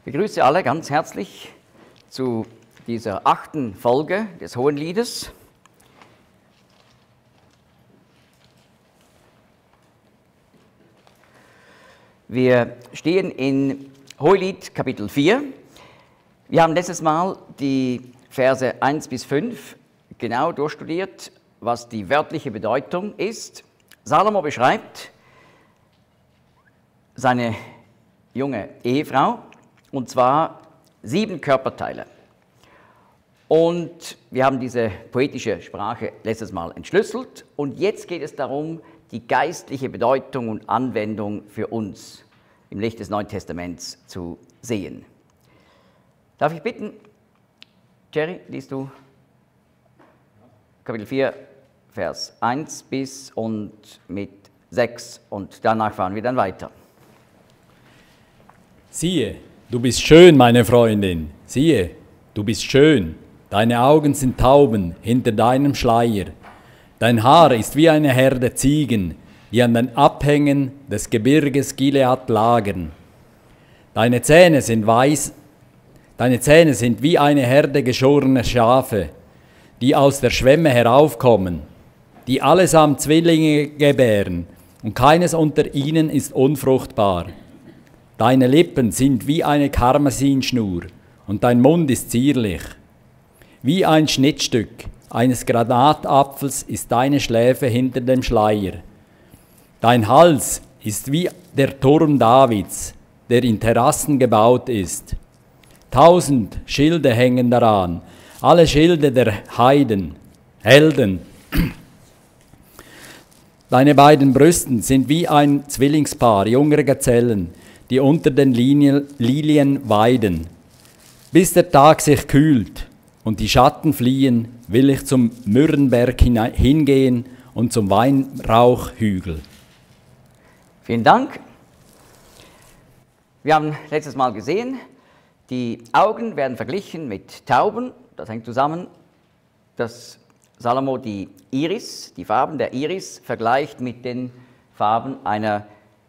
Ich begrüße alle ganz herzlich zu dieser 8. Folge des Hohenliedes. Wir stehen in Hohelied Kapitel 4. Wir haben letztes Mal die Verse 1 bis 5 genau durchstudiert, was die wörtliche Bedeutung ist. Salomo beschreibt seine junge Ehefrau, und zwar 7 Körperteile. Und wir haben diese poetische Sprache letztes Mal entschlüsselt. Und jetzt geht es darum, die geistliche Bedeutung und Anwendung für uns im Licht des Neuen Testaments zu sehen. Darf ich bitten, Jerry, liest du Kapitel 4, Vers 1 bis und mit 6 und danach fahren wir dann weiter. Siehe, du bist schön, meine Freundin, siehe, du bist schön, deine Augen sind Tauben hinter deinem Schleier, dein Haar ist wie eine Herde Ziegen, die an den Abhängen des Gebirges Gilead lagern. Deine Zähne sind wie eine Herde geschorener Schafe, die aus der Schwemme heraufkommen, die allesamt Zwillinge gebären, und keines unter ihnen ist unfruchtbar. Deine Lippen sind wie eine Karmesinschnur, und dein Mund ist zierlich. Wie ein Schnittstück eines Granatapfels ist deine Schläfe hinter dem Schleier. Dein Hals ist wie der Turm Davids, der in Terrassen gebaut ist. 1000 Schilde hängen daran, alle Schilde der Helden. Deine beiden Brüsten sind wie ein Zwillingspaar junger Gazellen, die unter den Lilien weiden. Bis der Tag sich kühlt und die Schatten fliehen, will ich zum Myrrenberg hingehen und zum Weinrauchhügel. Vielen Dank. Wir haben letztes Mal gesehen, die Augen werden verglichen mit Tauben. Das hängt zusammen, dass Salomo die Iris, die Farben der Iris, vergleicht mit den Farben einer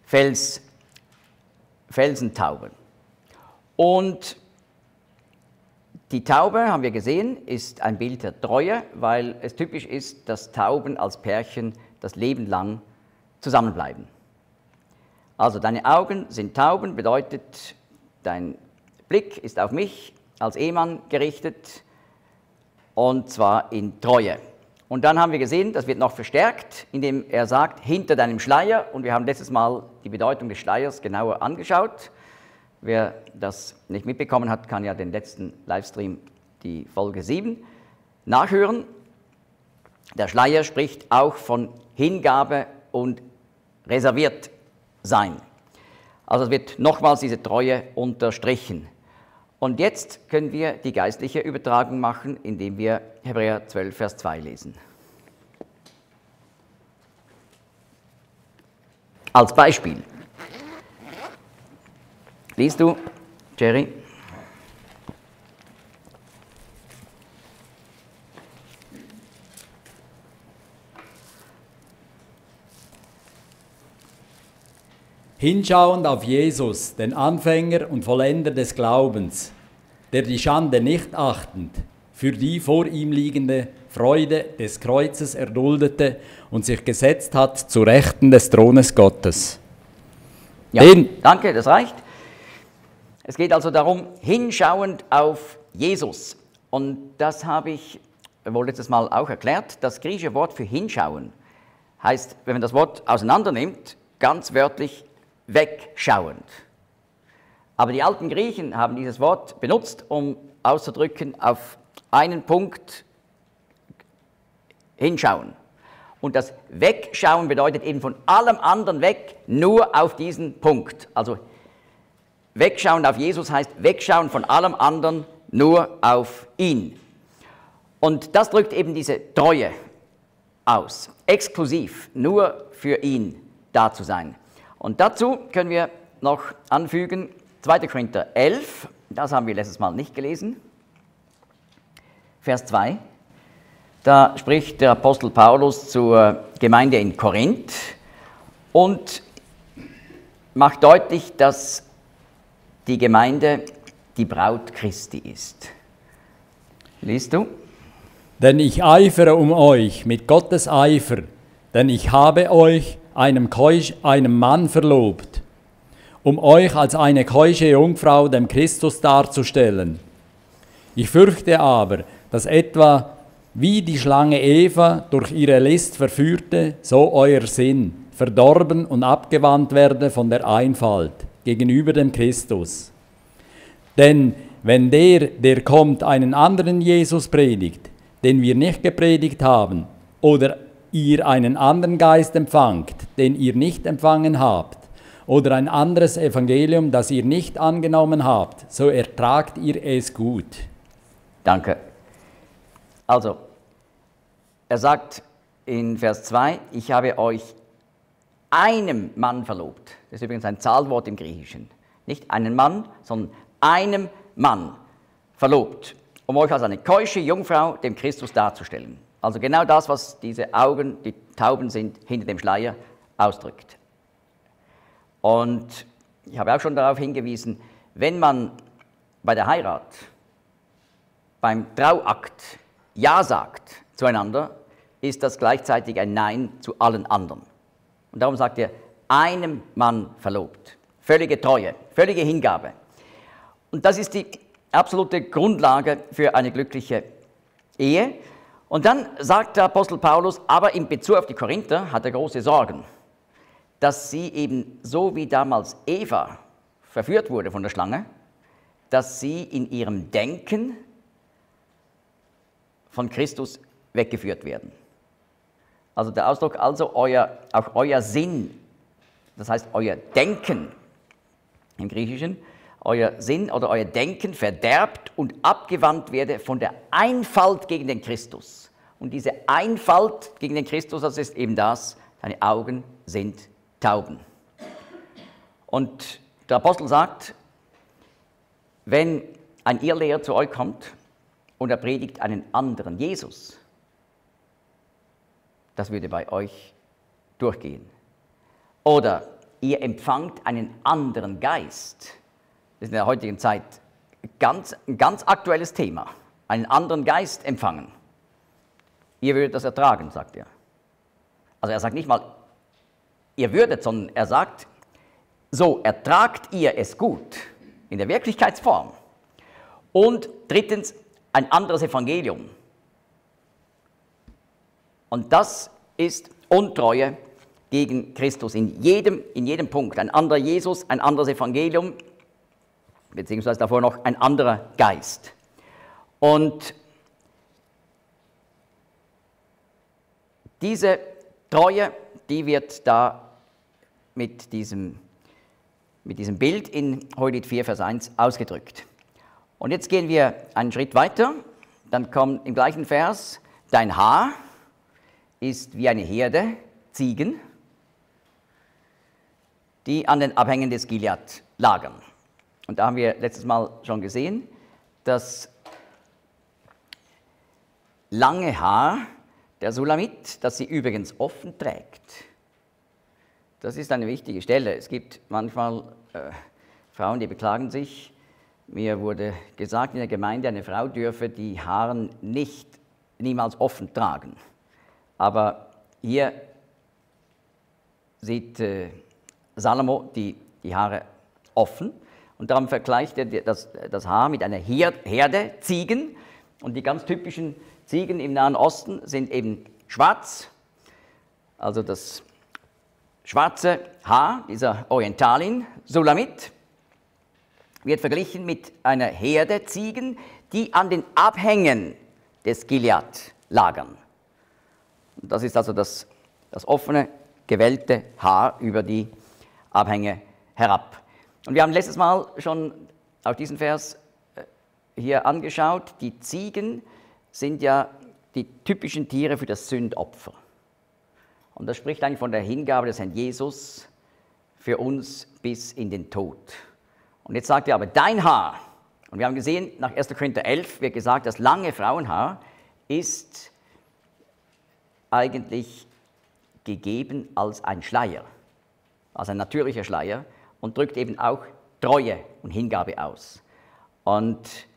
Felsentaube. Und die Taube, haben wir gesehen, ist ein Bild der Treue, weil es typisch ist, dass Tauben als Pärchen das Leben lang zusammenbleiben. Also deine Augen sind Tauben, bedeutet, dein Blick ist auf mich als Ehemann gerichtet, und zwar in Treue. Und dann haben wir gesehen, das wird noch verstärkt, indem er sagt, hinter deinem Schleier. Und wir haben letztes Mal die Bedeutung des Schleiers genauer angeschaut. Wer das nicht mitbekommen hat, kann ja den letzten Livestream, die Folge 7, nachhören. Der Schleier spricht auch von Hingabe und reserviert sein. Also es wird nochmals diese Treue unterstrichen. Und jetzt können wir die geistliche Übertragung machen, indem wir Hebräer 12, Vers 2 lesen. Als Beispiel. Liest du, Jerry? Hinschauend auf Jesus, den Anfänger und Vollender des Glaubens, der die Schande nicht achtend, für die vor ihm liegende Freude des Kreuzes erduldete und sich gesetzt hat zu Rechten des Thrones Gottes. Ja, danke, das reicht. Es geht also darum, hinschauend auf Jesus. Und das habe ich wohl letztes Mal auch erklärt. Das griechische Wort für hinschauen heißt, wenn man das Wort auseinandernimmt, ganz wörtlich wegschauend. Aber die alten Griechen haben dieses Wort benutzt, um auszudrücken, auf einen Punkt hinschauen. Und das Wegschauen bedeutet eben von allem anderen weg, nur auf diesen Punkt. Also wegschauen auf Jesus heißt wegschauen von allem anderen, nur auf ihn. Und das drückt eben diese Treue aus, exklusiv, nur für ihn da zu sein. Und dazu können wir noch anfügen, 2. Korinther 11, das haben wir letztes Mal nicht gelesen, Vers 2. Da spricht der Apostel Paulus zur Gemeinde in Korinth und macht deutlich, dass die Gemeinde die Braut Christi ist. Liest du? Denn ich eifere um euch mit Gottes Eifer, denn ich habe euch einem Mann verlobt, um euch als eine keusche Jungfrau dem Christus darzustellen. Ich fürchte aber, dass etwa wie die Schlange Eva durch ihre List verführte, so euer Sinn verdorben und abgewandt werde von der Einfalt gegenüber dem Christus. Denn wenn der kommt, einen anderen Jesus predigt, den wir nicht gepredigt haben, oder ihr einen anderen Geist empfangt, den ihr nicht empfangen habt, oder ein anderes Evangelium, das ihr nicht angenommen habt, so ertragt ihr es gut. Danke. Also, er sagt in Vers 2, ich habe euch einem Mann verlobt. Das ist übrigens ein Zahlwort im Griechischen. Nicht einen Mann, sondern einem Mann verlobt, um euch als eine keusche Jungfrau dem Christus darzustellen. Also genau das, was diese Augen, die Tauben sind, hinter dem Schleier ausdrückt. Und ich habe auch schon darauf hingewiesen, wenn man bei der Heirat, beim Trauakt Ja sagt zueinander, ist das gleichzeitig ein Nein zu allen anderen. Und darum sagt er, einem Mann verlobt. Völlige Treue, völlige Hingabe. Und das ist die absolute Grundlage für eine glückliche Ehe. Und dann sagt der Apostel Paulus, aber in Bezug auf die Korinther hat er große Sorgen, dass sie eben so wie damals Eva verführt wurde von der Schlange, dass sie in ihrem Denken von Christus weggeführt werden. Also der Ausdruck, also auch euer Sinn, das heißt euer Denken im Griechischen, euer Sinn oder euer Denken verderbt und abgewandt werde von der Einfalt gegen den Christus. Und diese Einfalt gegen den Christus, das ist eben das, deine Augen sind Tauben. Und der Apostel sagt, wenn ein Irrlehrer zu euch kommt und er predigt einen anderen Jesus, das würde bei euch durchgehen. Oder ihr empfangt einen anderen Geist. Das ist in der heutigen Zeit ein ganz aktuelles Thema. Einen anderen Geist empfangen. Ihr würdet das ertragen, sagt er. Also er sagt nicht mal, ihr würdet, sondern er sagt, so ertragt ihr es gut in der Wirklichkeitsform. Und drittens, ein anderes Evangelium. Und das ist Untreue gegen Christus in jedem Punkt. Ein anderer Jesus, ein anderes Evangelium, beziehungsweise davor noch ein anderer Geist. Und diese Treue, die wird da mit diesem Bild in Hohelied 4, Vers 1 ausgedrückt. Und jetzt gehen wir einen Schritt weiter, dann kommt im gleichen Vers, dein Haar ist wie eine Herde Ziegen, die an den Abhängen des Gilead lagern. Und da haben wir letztes Mal schon gesehen, das lange Haar der Sulamit, das sie übrigens offen trägt. Das ist eine wichtige Stelle. Es gibt manchmal Frauen, die beklagen sich. Mir wurde gesagt in der Gemeinde, eine Frau dürfe die Haare niemals offen tragen. Aber hier sieht Salomo die Haare offen und darum vergleicht er das Haar mit einer Herde Ziegen. Und die ganz typischen Ziegen im Nahen Osten sind eben schwarz, also das schwarze Haar dieser Orientalin, Sulamit, wird verglichen mit einer Herde Ziegen, die an den Abhängen des Gilead lagern. Und das ist also das offene, gewellte Haar über die Abhänge herab. Und wir haben letztes Mal schon auch diesen Vers hier angeschaut. Die Ziegen sind ja die typischen Tiere für das Sündopfer. Und das spricht eigentlich von der Hingabe des Herrn Jesus für uns bis in den Tod. Und jetzt sagt er aber, dein Haar, und wir haben gesehen, nach 1. Korinther 11 wird gesagt, das lange Frauenhaar ist eigentlich gegeben als ein Schleier, als ein natürlicher Schleier und drückt eben auch Treue und Hingabe aus. Und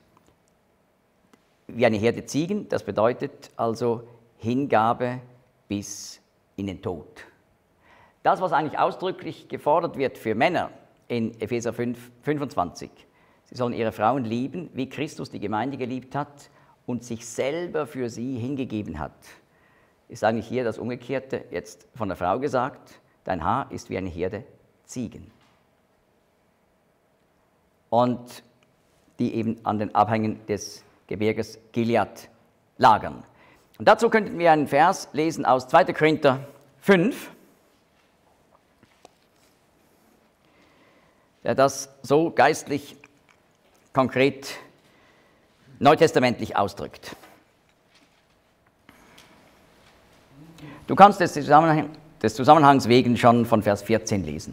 wie eine Herde Ziegen, das bedeutet also Hingabe bis in den Tod. Das, was eigentlich ausdrücklich gefordert wird für Männer in Epheser 5, 25, sie sollen ihre Frauen lieben, wie Christus die Gemeinde geliebt hat und sich selber für sie hingegeben hat. Ist eigentlich hier das Umgekehrte jetzt von der Frau gesagt, dein Haar ist wie eine Herde Ziegen. Und die eben an den Abhängen des Gebirges Gilead lagern. Und dazu könnten wir einen Vers lesen aus 2. Korinther 5, der das so geistlich, konkret, neutestamentlich ausdrückt. Du kannst des Zusammenhangs wegen schon von Vers 14 lesen.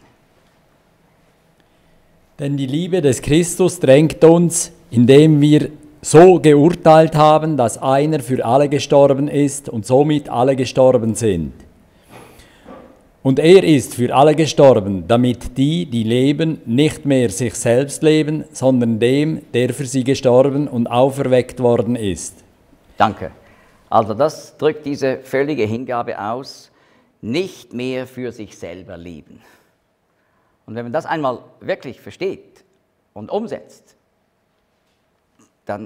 Denn die Liebe des Christus drängt uns, indem wir so geurteilt haben, dass einer für alle gestorben ist und somit alle gestorben sind. Und er ist für alle gestorben, damit die, die leben, nicht mehr sich selbst leben, sondern dem, der für sie gestorben und auferweckt worden ist. Danke. Also das drückt diese völlige Hingabe aus, nicht mehr für sich selber leben. Und wenn man das einmal wirklich versteht und umsetzt, dann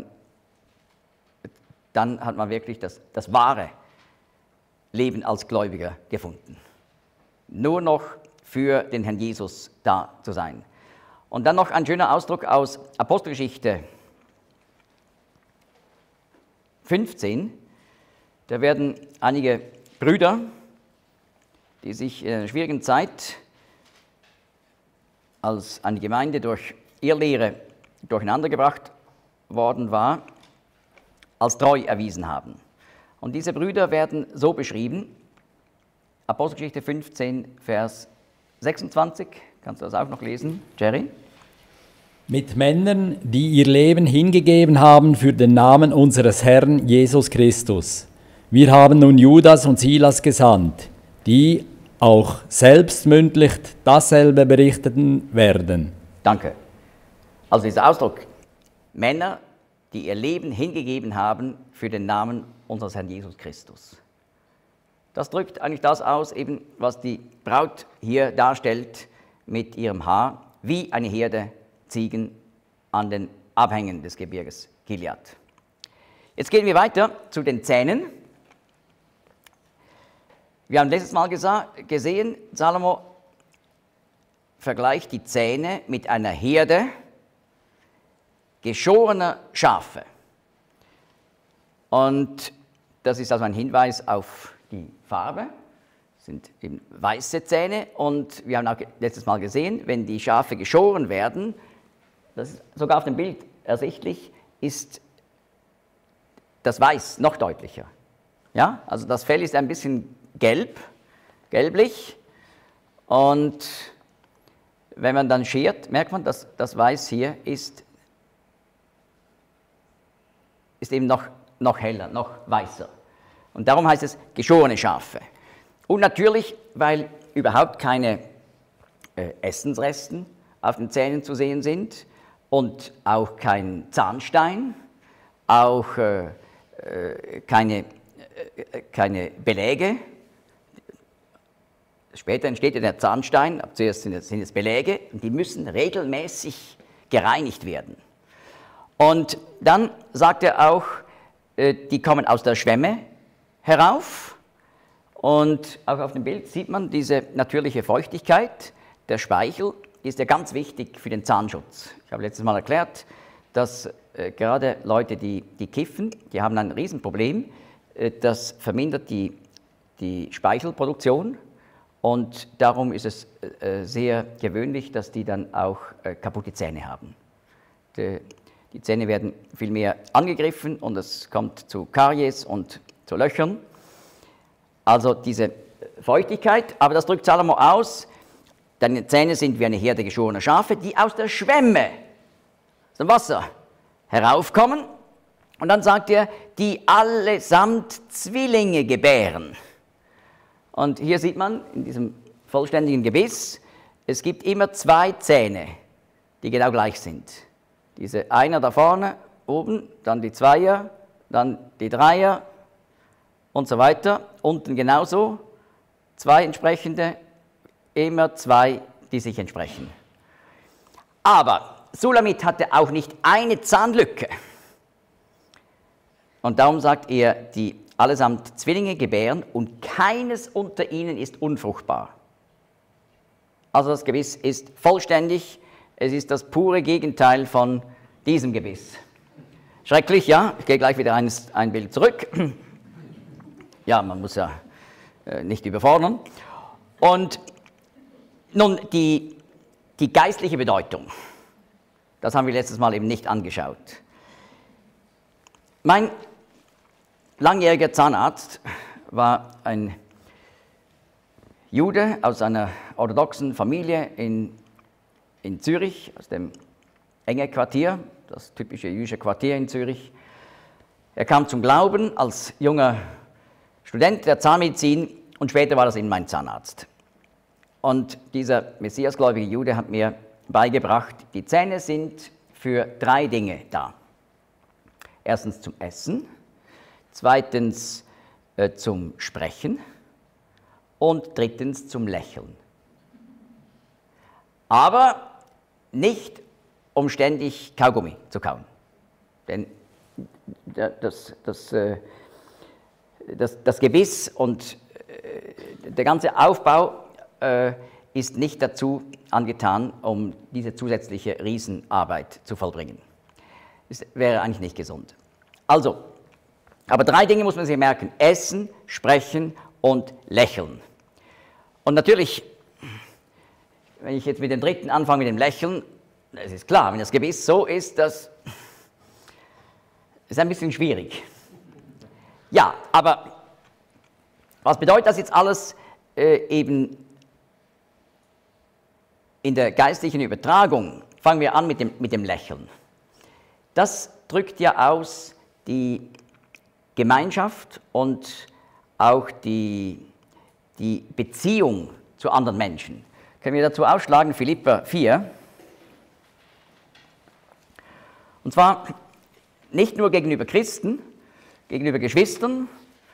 hat man wirklich das wahre Leben als Gläubiger gefunden. Nur noch für den Herrn Jesus da zu sein. Und dann noch ein schöner Ausdruck aus Apostelgeschichte 15. Da werden einige Brüder, die sich in einer schwierigen Zeit als eine Gemeinde durch Irrlehre durcheinandergebracht worden war, als treu erwiesen haben. Und diese Brüder werden so beschrieben, Apostelgeschichte 15, Vers 26, kannst du das auch noch lesen, Jerry? Mit Männern, die ihr Leben hingegeben haben für den Namen unseres Herrn Jesus Christus. Wir haben nun Judas und Silas gesandt, die auch selbst mündlich dasselbe berichteten werden. Danke. Also dieser Ausdruck, Männer, die ihr Leben hingegeben haben für den Namen unseres Herrn Jesus Christus. Das drückt eigentlich das aus, eben was die Braut hier darstellt mit ihrem Haar, wie eine Herde Ziegen an den Abhängen des Gebirges Gilead. Jetzt gehen wir weiter zu den Zähnen. Wir haben letztes Mal gesehen, Salomo vergleicht die Zähne mit einer Herde geschorener Schafe. Und das ist also ein Hinweis auf die Farbe. Das sind eben weiße Zähne. Und wir haben auch letztes Mal gesehen, wenn die Schafe geschoren werden, das ist sogar auf dem Bild ersichtlich, ist das Weiß noch deutlicher. Ja? Also das Fell ist ein bisschen gelblich. Und wenn man dann schert, merkt man, dass das Weiß hier ist eben noch heller, noch weißer. Und darum heißt es geschorene Schafe. Und natürlich, weil überhaupt keine Essensresten auf den Zähnen zu sehen sind und auch kein Zahnstein, auch keine Beläge. Später entsteht ja der Zahnstein, aber zuerst sind es Beläge, und die müssen regelmäßig gereinigt werden. Und dann sagt er auch, die kommen aus der Schwemme herauf. Und auch auf dem Bild sieht man diese natürliche Feuchtigkeit. Der Speichel ist ja ganz wichtig für den Zahnschutz. Ich habe letztes Mal erklärt, dass gerade Leute, die kiffen, die haben ein Riesenproblem. Das vermindert die Speichelproduktion. Und darum ist es sehr gewöhnlich, dass die dann auch kaputte Zähne haben. Die Zähne werden viel mehr angegriffen und es kommt zu Karies und zu Löchern. Also diese Feuchtigkeit, aber das drückt Salomo aus, deine Zähne sind wie eine Herde geschorener Schafe, die aus der Schwemme, aus dem Wasser, heraufkommen. Und dann sagt er, die allesamt Zwillinge gebären. Und hier sieht man in diesem vollständigen Gebiss, es gibt immer zwei Zähne, die genau gleich sind. Diese Einer da vorne, oben, dann die Zweier, dann die Dreier und so weiter. Unten genauso, 2 entsprechende, immer 2, die sich entsprechen. Aber Sulamit hatte auch nicht eine Zahnlücke. Und darum sagt er, die allesamt Zwillinge gebären und keines unter ihnen ist unfruchtbar. Also das Gebiss ist vollständig, es ist das pure Gegenteil von diesem Gebiss. Schrecklich, ja? Ich gehe gleich wieder ein Bild zurück. Ja, man muss ja nicht überfordern. Und nun, die geistliche Bedeutung, das haben wir letztes Mal eben nicht angeschaut. Mein langjähriger Zahnarzt war ein Jude aus einer orthodoxen Familie in Zürich, aus dem Enge Quartier, das typische jüdische Quartier in Zürich. Er kam zum Glauben als junger Student der Zahnmedizin und später war das eben mein Zahnarzt. Und dieser messiasgläubige Jude hat mir beigebracht, die Zähne sind für 3 Dinge da. Erstens zum Essen, zweitens zum Sprechen und drittens zum Lächeln. Aber nicht, um ständig Kaugummi zu kauen. Denn das Gebiss und der ganze Aufbau ist nicht dazu angetan, um diese zusätzliche Riesenarbeit zu vollbringen. Das wäre eigentlich nicht gesund. Also, aber 3 Dinge muss man sich merken: Essen, Sprechen und Lächeln. Und natürlich, wenn ich jetzt mit dem dritten anfange, mit dem Lächeln, es ist klar, wenn das Gebiss so ist, das ist ein bisschen schwierig. Ja, aber was bedeutet das jetzt alles eben in der geistlichen Übertragung? Fangen wir an mit dem Lächeln. Das drückt ja aus die Gemeinschaft und auch die Beziehung zu anderen Menschen. Können wir dazu aufschlagen, Philipper 4. Und zwar nicht nur gegenüber Christen, gegenüber Geschwistern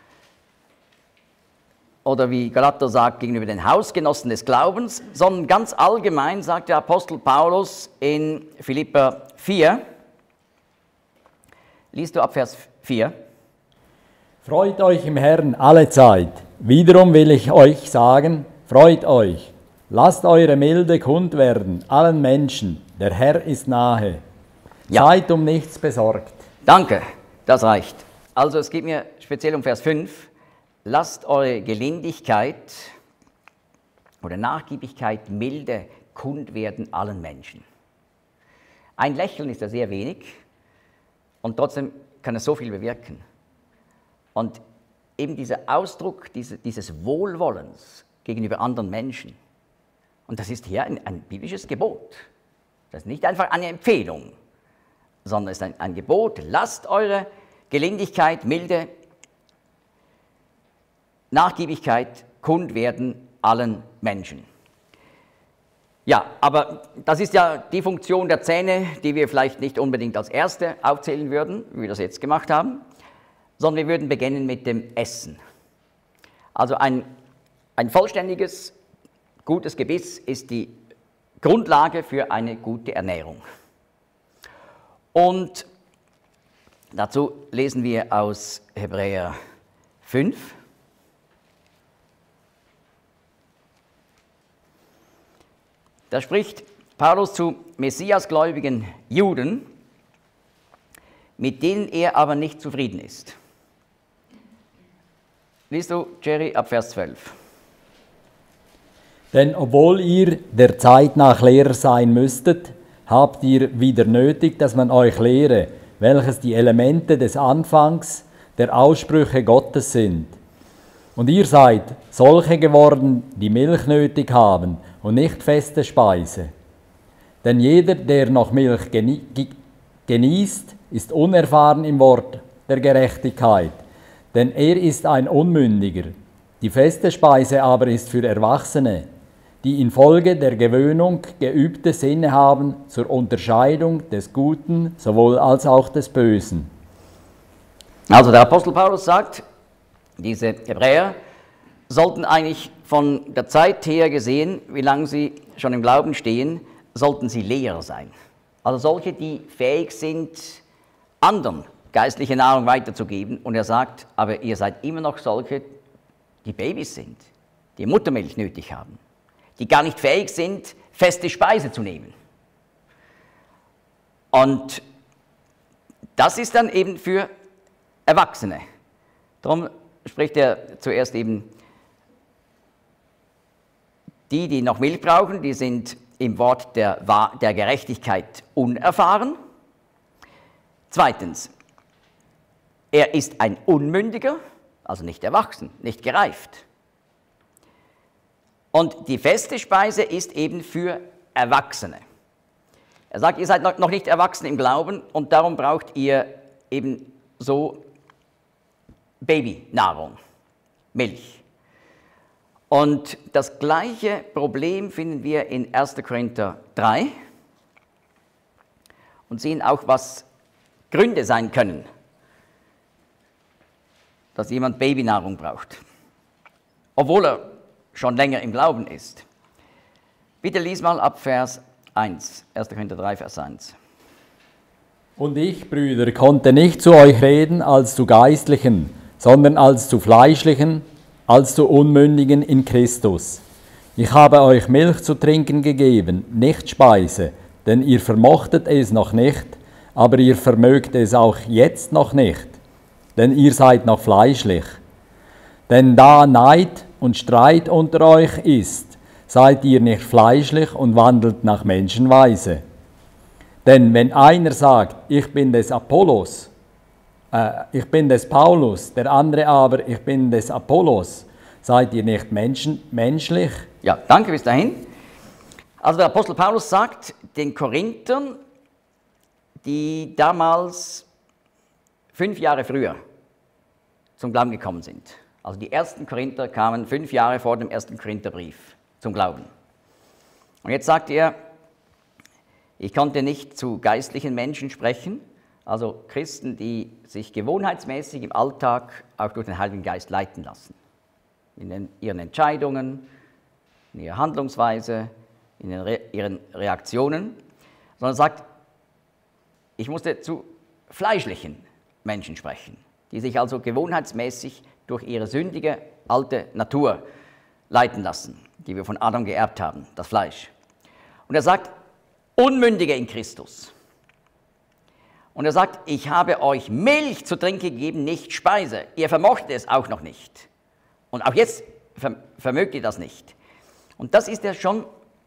oder wie Galater sagt, gegenüber den Hausgenossen des Glaubens, sondern ganz allgemein sagt der Apostel Paulus in Philipper 4, liest du ab Vers 4. Freut euch im Herrn alle Zeit. Wiederum will ich euch sagen, freut euch. Lasst eure Milde kund werden, allen Menschen. Der Herr ist nahe. Ja. Seid um nichts besorgt. Danke, das reicht. Also es geht mir speziell um Vers 5. Lasst eure Gelindigkeit oder Nachgiebigkeit, Milde kund werden allen Menschen. Ein Lächeln ist ja sehr wenig und trotzdem kann es so viel bewirken. Und eben dieser Ausdruck dieses Wohlwollens gegenüber anderen Menschen, und das ist hier ein biblisches Gebot. Das ist nicht einfach eine Empfehlung, sondern es ist ein Gebot. Lasst eure Gelindigkeit, Milde, Nachgiebigkeit kund werden allen Menschen. Ja, aber das ist ja die Funktion der Zähne, die wir vielleicht nicht unbedingt als erste aufzählen würden, wie wir das jetzt gemacht haben, sondern wir würden beginnen mit dem Essen. Also ein vollständiges, gutes Gebiss ist die Grundlage für eine gute Ernährung. Und dazu lesen wir aus Hebräer 5. Da spricht Paulus zu messiasgläubigen Juden, mit denen er aber nicht zufrieden ist. Liest du, Jerry, ab Vers 12. Denn obwohl ihr der Zeit nach Lehrer sein müsstet, habt ihr wieder nötig, dass man euch lehre, welches die Elemente des Anfangs der Aussprüche Gottes sind. Und ihr seid solche geworden, die Milch nötig haben und nicht feste Speise. Denn jeder, der noch Milch genießt, ist unerfahren im Wort der Gerechtigkeit, denn er ist ein Unmündiger. Die feste Speise aber ist für Erwachsene, die infolge der Gewöhnung geübte Sinne haben zur Unterscheidung des Guten sowohl als auch des Bösen. Also der Apostel Paulus sagt, diese Hebräer sollten eigentlich von der Zeit her gesehen, wie lange sie schon im Glauben stehen, sollten sie Lehrer sein. Also solche, die fähig sind, anderen geistliche Nahrung weiterzugeben. Und er sagt, aber ihr seid immer noch solche, die Babys sind, die Muttermilch nötig haben, die gar nicht fähig sind, feste Speise zu nehmen. Und das ist dann eben für Erwachsene. Darum spricht er zuerst eben, die noch Milch brauchen, die sind im Wort der Gerechtigkeit unerfahren. Zweitens, er ist ein Unmündiger, also nicht erwachsen, nicht gereift. Und die feste Speise ist eben für Erwachsene. Er sagt, ihr seid noch nicht erwachsen im Glauben und darum braucht ihr eben so Babynahrung, Milch. Und das gleiche Problem finden wir in 1. Korinther 3 und sehen auch, was Gründe sein können, dass jemand Babynahrung braucht, obwohl er schon länger im Glauben ist. Bitte lies mal ab Vers 1, 1. Korinther 3, Vers 1. Und ich, Brüder, konnte nicht zu euch reden als zu Geistlichen, sondern als zu Fleischlichen, als zu Unmündigen in Christus. Ich habe euch Milch zu trinken gegeben, nicht Speise, denn ihr vermochtet es noch nicht, aber ihr vermögt es auch jetzt noch nicht, denn ihr seid noch fleischlich. Denn da Neid und Streit unter euch ist, seid ihr nicht fleischlich und wandelt nach Menschenweise. Denn wenn einer sagt, ich bin des Apollos, ich bin des Paulus, der andere aber, ich bin des Apollos, seid ihr nicht menschlich? Ja, danke bis dahin. Also der Apostel Paulus sagt den Korinthern, die damals 5 Jahre früher zum Glauben gekommen sind. Also die ersten Korinther kamen 5 Jahre vor dem ersten Korintherbrief zum Glauben. Und jetzt sagt er, ich konnte nicht zu geistlichen Menschen sprechen, also Christen, die sich gewohnheitsmäßig im Alltag auch durch den Heiligen Geist leiten lassen. In ihren Entscheidungen, in ihrer Handlungsweise, in ihren Reaktionen, sondern sagt, ich musste zu fleischlichen Menschen sprechen, die sich also gewohnheitsmäßig durch ihre sündige alte Natur leiten lassen, die wir von Adam geerbt haben, das Fleisch. Und er sagt, Unmündige in Christus. Und er sagt, ich habe euch Milch zu trinken gegeben, nicht Speise. Ihr vermocht es auch noch nicht. Und auch jetzt vermögt ihr das nicht. Und das ist ja schon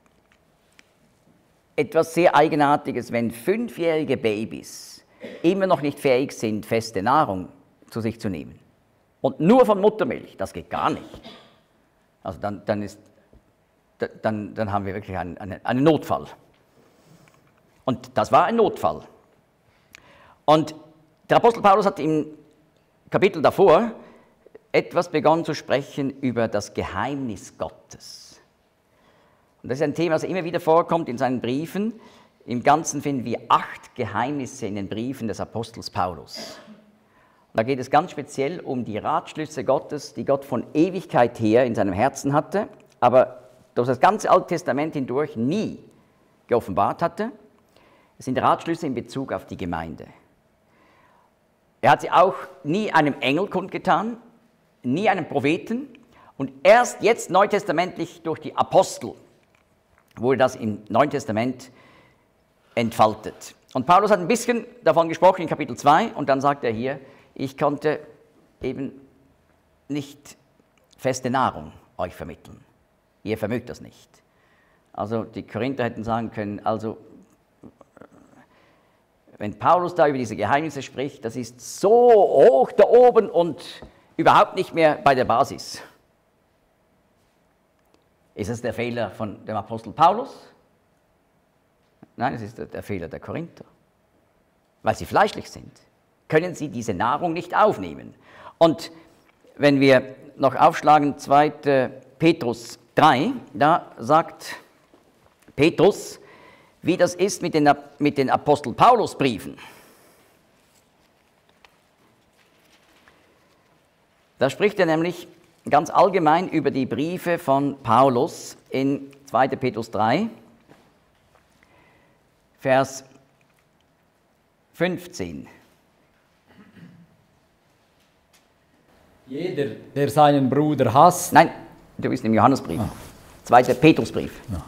etwas sehr Eigenartiges, wenn 5-jährige Babys immer noch nicht fähig sind, feste Nahrung zu sich zu nehmen. Und nur von Muttermilch, das geht gar nicht. Also dann haben wir wirklich einen Notfall. Und das war ein Notfall. Und der Apostel Paulus hat im Kapitel davor etwas begonnen zu sprechen über das Geheimnis Gottes. Und das ist ein Thema, das immer wieder vorkommt in seinen Briefen. Im Ganzen finden wir 8 Geheimnisse in den Briefen des Apostels Paulus. Und da geht es ganz speziell um die Ratschlüsse Gottes, die Gott von Ewigkeit her in seinem Herzen hatte, aber durch das ganze Alte Testament hindurch nie geoffenbart hatte. Es sind Ratschlüsse in Bezug auf die Gemeinde. Er hat sie auch nie einem Engel kundgetan, nie einem Propheten und erst jetzt neutestamentlich durch die Apostel wurde das im Neuen Testament entfaltet. Und Paulus hat ein bisschen davon gesprochen in Kapitel 2 und dann sagt er hier, ich konnte eben nicht feste Nahrung euch vermitteln. Ihr vermögt das nicht. Also die Korinther hätten sagen können, also wenn Paulus da über diese Geheimnisse spricht, das ist so hoch da oben und überhaupt nicht mehr bei der Basis. Ist es der Fehler von dem Apostel Paulus? Nein, es ist der Fehler der Korinther. Weil sie fleischlich sind, können sie diese Nahrung nicht aufnehmen. Und wenn wir noch aufschlagen, 2. Petrus 3, da sagt Petrus, wie das ist mit den Apostel Paulus-Briefen. Da spricht er nämlich ganz allgemein über die Briefe von Paulus in 2. Petrus 3, Vers 15. Jeder, der seinen Bruder hasst. Nein, du bist im Johannesbrief. 2. Petrusbrief. Ja.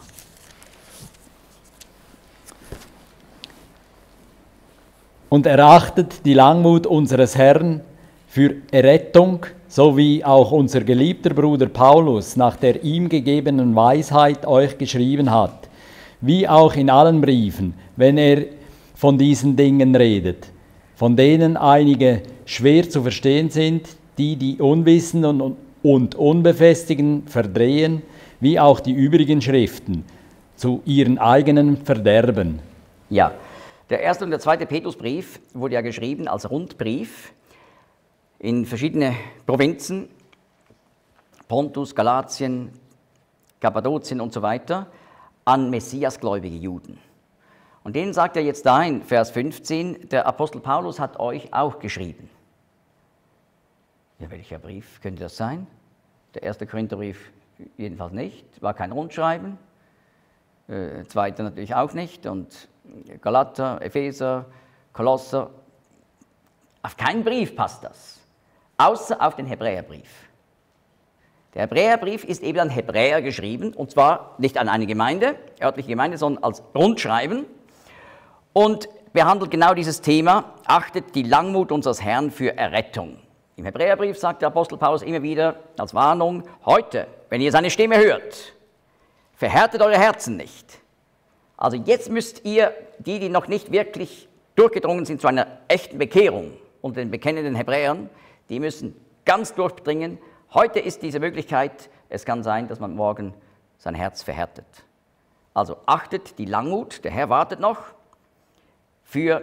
Und erachtet die Langmut unseres Herrn für Errettung, so wie auch unser geliebter Bruder Paulus nach der ihm gegebenen Weisheit euch geschrieben hat, wie auch in allen Briefen, wenn er von diesen Dingen redet, von denen einige schwer zu verstehen sind, die Unwissenden und Unbefestigten verdrehen, wie auch die übrigen Schriften, zu ihren eigenen Verderben. Ja, der erste und der zweite Petrusbrief wurde ja geschrieben als Rundbrief in verschiedene Provinzen, Pontus, Galatien, Kappadokien und so weiter, an messiasgläubige Juden. Und denen sagt er jetzt da in Vers 15, der Apostel Paulus hat euch auch geschrieben. Ja, welcher Brief könnte das sein? Der erste Korintherbrief jedenfalls nicht, war kein Rundschreiben. Zweiter natürlich auch nicht. Und Galater, Epheser, Kolosser, auf keinen Brief passt das, außer auf den Hebräerbrief. Der Hebräerbrief ist eben an Hebräer geschrieben, und zwar nicht an eine Gemeinde, örtliche Gemeinde, sondern als Rundschreiben und behandelt genau dieses Thema, achtet die Langmut unseres Herrn für Errettung. Im Hebräerbrief sagt der Apostel Paulus immer wieder als Warnung, heute, wenn ihr seine Stimme hört, verhärtet eure Herzen nicht. Also jetzt müsst ihr, die noch nicht wirklich durchgedrungen sind zu einer echten Bekehrung unter den bekennenden Hebräern, die müssen ganz durchdringen. Heute ist diese Möglichkeit, es kann sein, dass man morgen sein Herz verhärtet. Also achtet die Langmut, der Herr wartet noch, für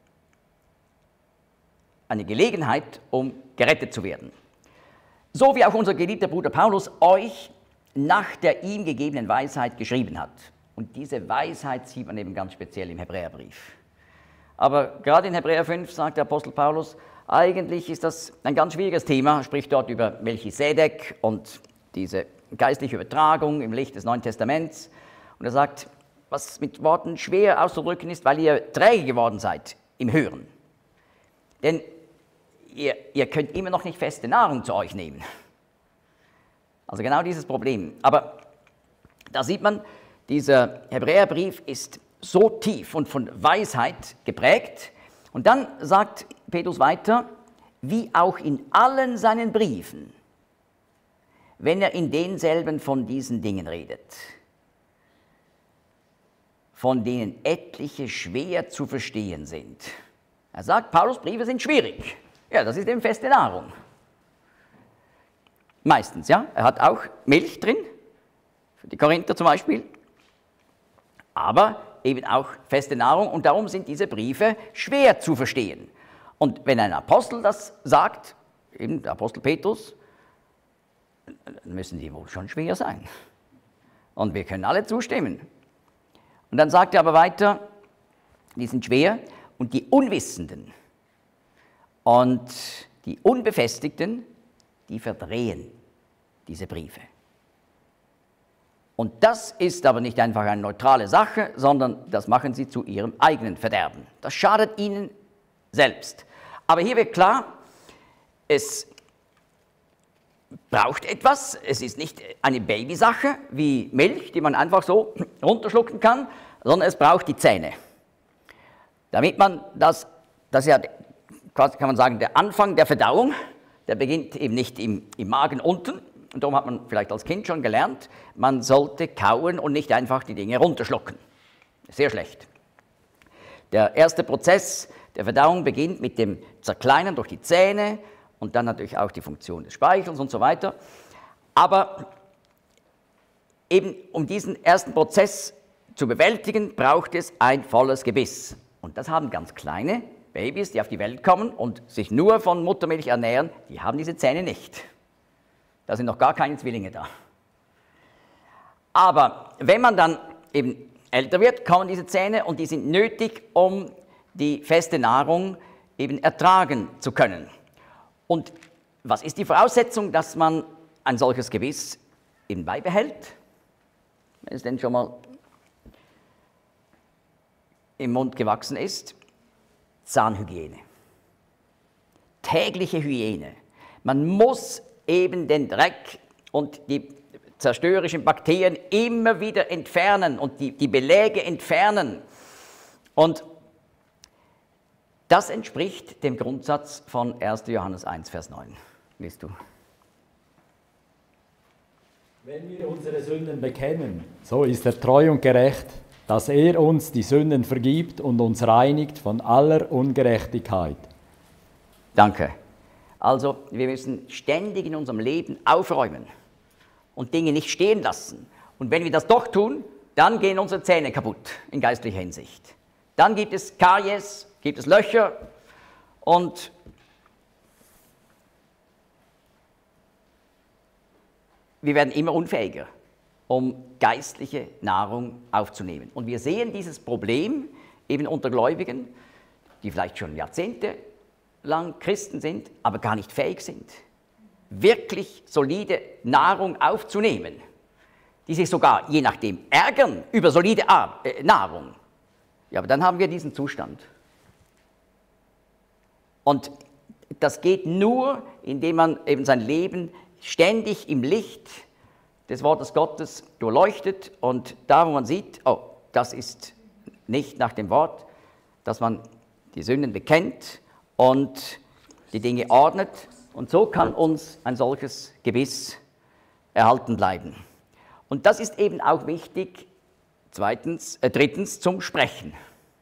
eine Gelegenheit, um gerettet zu werden. So wie auch unser geliebter Bruder Paulus euch nach der ihm gegebenen Weisheit geschrieben hat. Und diese Weisheit sieht man eben ganz speziell im Hebräerbrief. Aber gerade in Hebräer 5 sagt der Apostel Paulus, eigentlich ist das ein ganz schwieriges Thema, er spricht dort über Melchisedek und diese geistliche Übertragung im Licht des Neuen Testaments. Und er sagt, was mit Worten schwer auszudrücken ist, weil ihr träge geworden seid im Hören. Denn ihr könnt immer noch nicht feste Nahrung zu euch nehmen. Also genau dieses Problem. Aber da sieht man, dieser Hebräerbrief ist so tief und von Weisheit geprägt. Und dann sagt Petrus weiter, wie auch in allen seinen Briefen, wenn er in denselben von diesen Dingen redet, von denen etliche schwer zu verstehen sind. Er sagt, Paulus' Briefe sind schwierig. Ja, das ist eben feste Nahrung. Meistens, ja. Er hat auch Milch drin, für die Korinther zum Beispiel, aber eben auch feste Nahrung und darum sind diese Briefe schwer zu verstehen. Und wenn ein Apostel das sagt, eben der Apostel Petrus, dann müssen die wohl schon schwer sein. Und wir können alle zustimmen. Und dann sagt er aber weiter, die sind schwer und die Unwissenden und die Unbefestigten, die verdrehen diese Briefe. Und das ist aber nicht einfach eine neutrale Sache, sondern das machen sie zu ihrem eigenen Verderben. Das schadet ihnen selbst. Aber hier wird klar, es braucht etwas, es ist nicht eine Babysache wie Milch, die man einfach so runterschlucken kann, sondern es braucht die Zähne. Damit man das ist ja quasi, kann man sagen, der Anfang der Verdauung, der beginnt eben nicht im Magen unten. Und darum hat man vielleicht als Kind schon gelernt, man sollte kauen und nicht einfach die Dinge runterschlucken. Sehr schlecht. Der erste Prozess der Verdauung beginnt mit dem Zerkleinern durch die Zähne und dann natürlich auch die Funktion des Speichels und so weiter. Aber eben um diesen ersten Prozess zu bewältigen, braucht es ein volles Gebiss. Und das haben ganz kleine Babys, die auf die Welt kommen und sich nur von Muttermilch ernähren, die haben diese Zähne nicht. Da sind noch gar keine Zwillinge da. Aber wenn man dann eben älter wird, kommen diese Zähne und die sind nötig, um die feste Nahrung eben ertragen zu können. Und was ist die Voraussetzung, dass man ein solches Gebiss eben beibehält? Wenn es denn schon mal im Mund gewachsen ist? Zahnhygiene. Tägliche Hygiene. Man muss eben den Dreck und die zerstörerischen Bakterien immer wieder entfernen und die Beläge entfernen. Und das entspricht dem Grundsatz von 1. Johannes 1, Vers 9. Liest du? Wenn wir unsere Sünden bekennen, so ist er treu und gerecht, dass er uns die Sünden vergibt und uns reinigt von aller Ungerechtigkeit. Danke. Also wir müssen ständig in unserem Leben aufräumen und Dinge nicht stehen lassen. Und wenn wir das doch tun, dann gehen unsere Zähne kaputt in geistlicher Hinsicht. Dann gibt es Karies, gibt es Löcher und wir werden immer unfähiger, um geistliche Nahrung aufzunehmen. Und wir sehen dieses Problem eben unter Gläubigen, die vielleicht schon jahrzehntelang Christen sind, aber gar nicht fähig sind, wirklich solide Nahrung aufzunehmen, die sich sogar je nachdem ärgern über solide Nahrung. Ja, aber dann haben wir diesen Zustand. Und das geht nur, indem man eben sein Leben ständig im Licht des Wortes Gottes durchleuchtet und da, wo man sieht, oh, das ist nicht nach dem Wort, dass man die Sünden bekennt und die Dinge ordnet. Und so kann uns ein solches Gebiss erhalten bleiben. Und das ist eben auch wichtig, drittens zum Sprechen.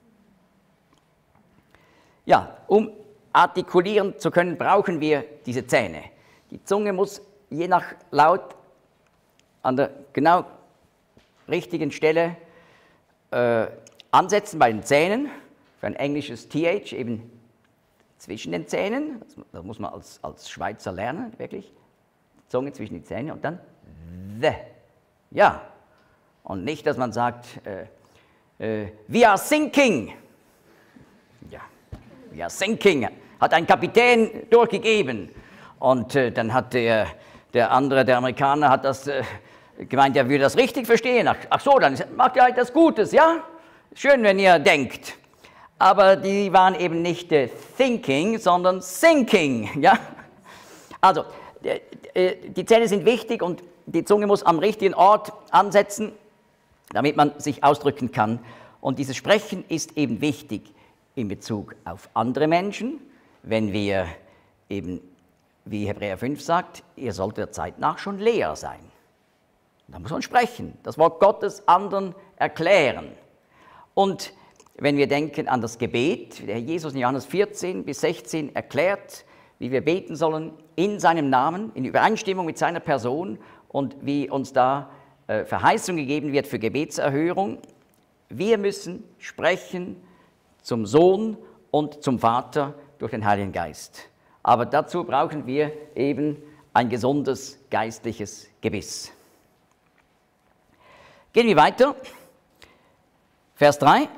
Ja, um artikulieren zu können, brauchen wir diese Zähne. Die Zunge muss je nach Laut an der genau richtigen Stelle ansetzen bei den Zähnen, für ein englisches TH eben zwischen den Zähnen, das muss man als Schweizer lernen, wirklich, Zunge zwischen die Zähne und dann the, ja, und nicht, dass man sagt, we are sinking, ja, we are sinking, hat ein Kapitän durchgegeben und dann hat der Amerikaner hat das gemeint, er würde das richtig verstehen, ach so, dann macht ihr halt das Gutes, ja, schön, wenn ihr denkt. Aber die waren eben nicht thinking, sondern sinking. Ja? Also, die Zähne sind wichtig und die Zunge muss am richtigen Ort ansetzen, damit man sich ausdrücken kann. Und dieses Sprechen ist eben wichtig in Bezug auf andere Menschen, wenn wir eben, wie Hebräer 5 sagt, ihr sollt der Zeit nach schon leer sein. Da muss man sprechen, das Wort Gottes anderen erklären. Und wenn wir denken an das Gebet, der Jesus in Johannes 14 bis 16 erklärt, wie wir beten sollen in seinem Namen, in Übereinstimmung mit seiner Person und wie uns da Verheißung gegeben wird für Gebetserhörung. Wir müssen sprechen zum Sohn und zum Vater durch den Heiligen Geist. Aber dazu brauchen wir eben ein gesundes geistliches Gebiss. Gehen wir weiter. Vers 3.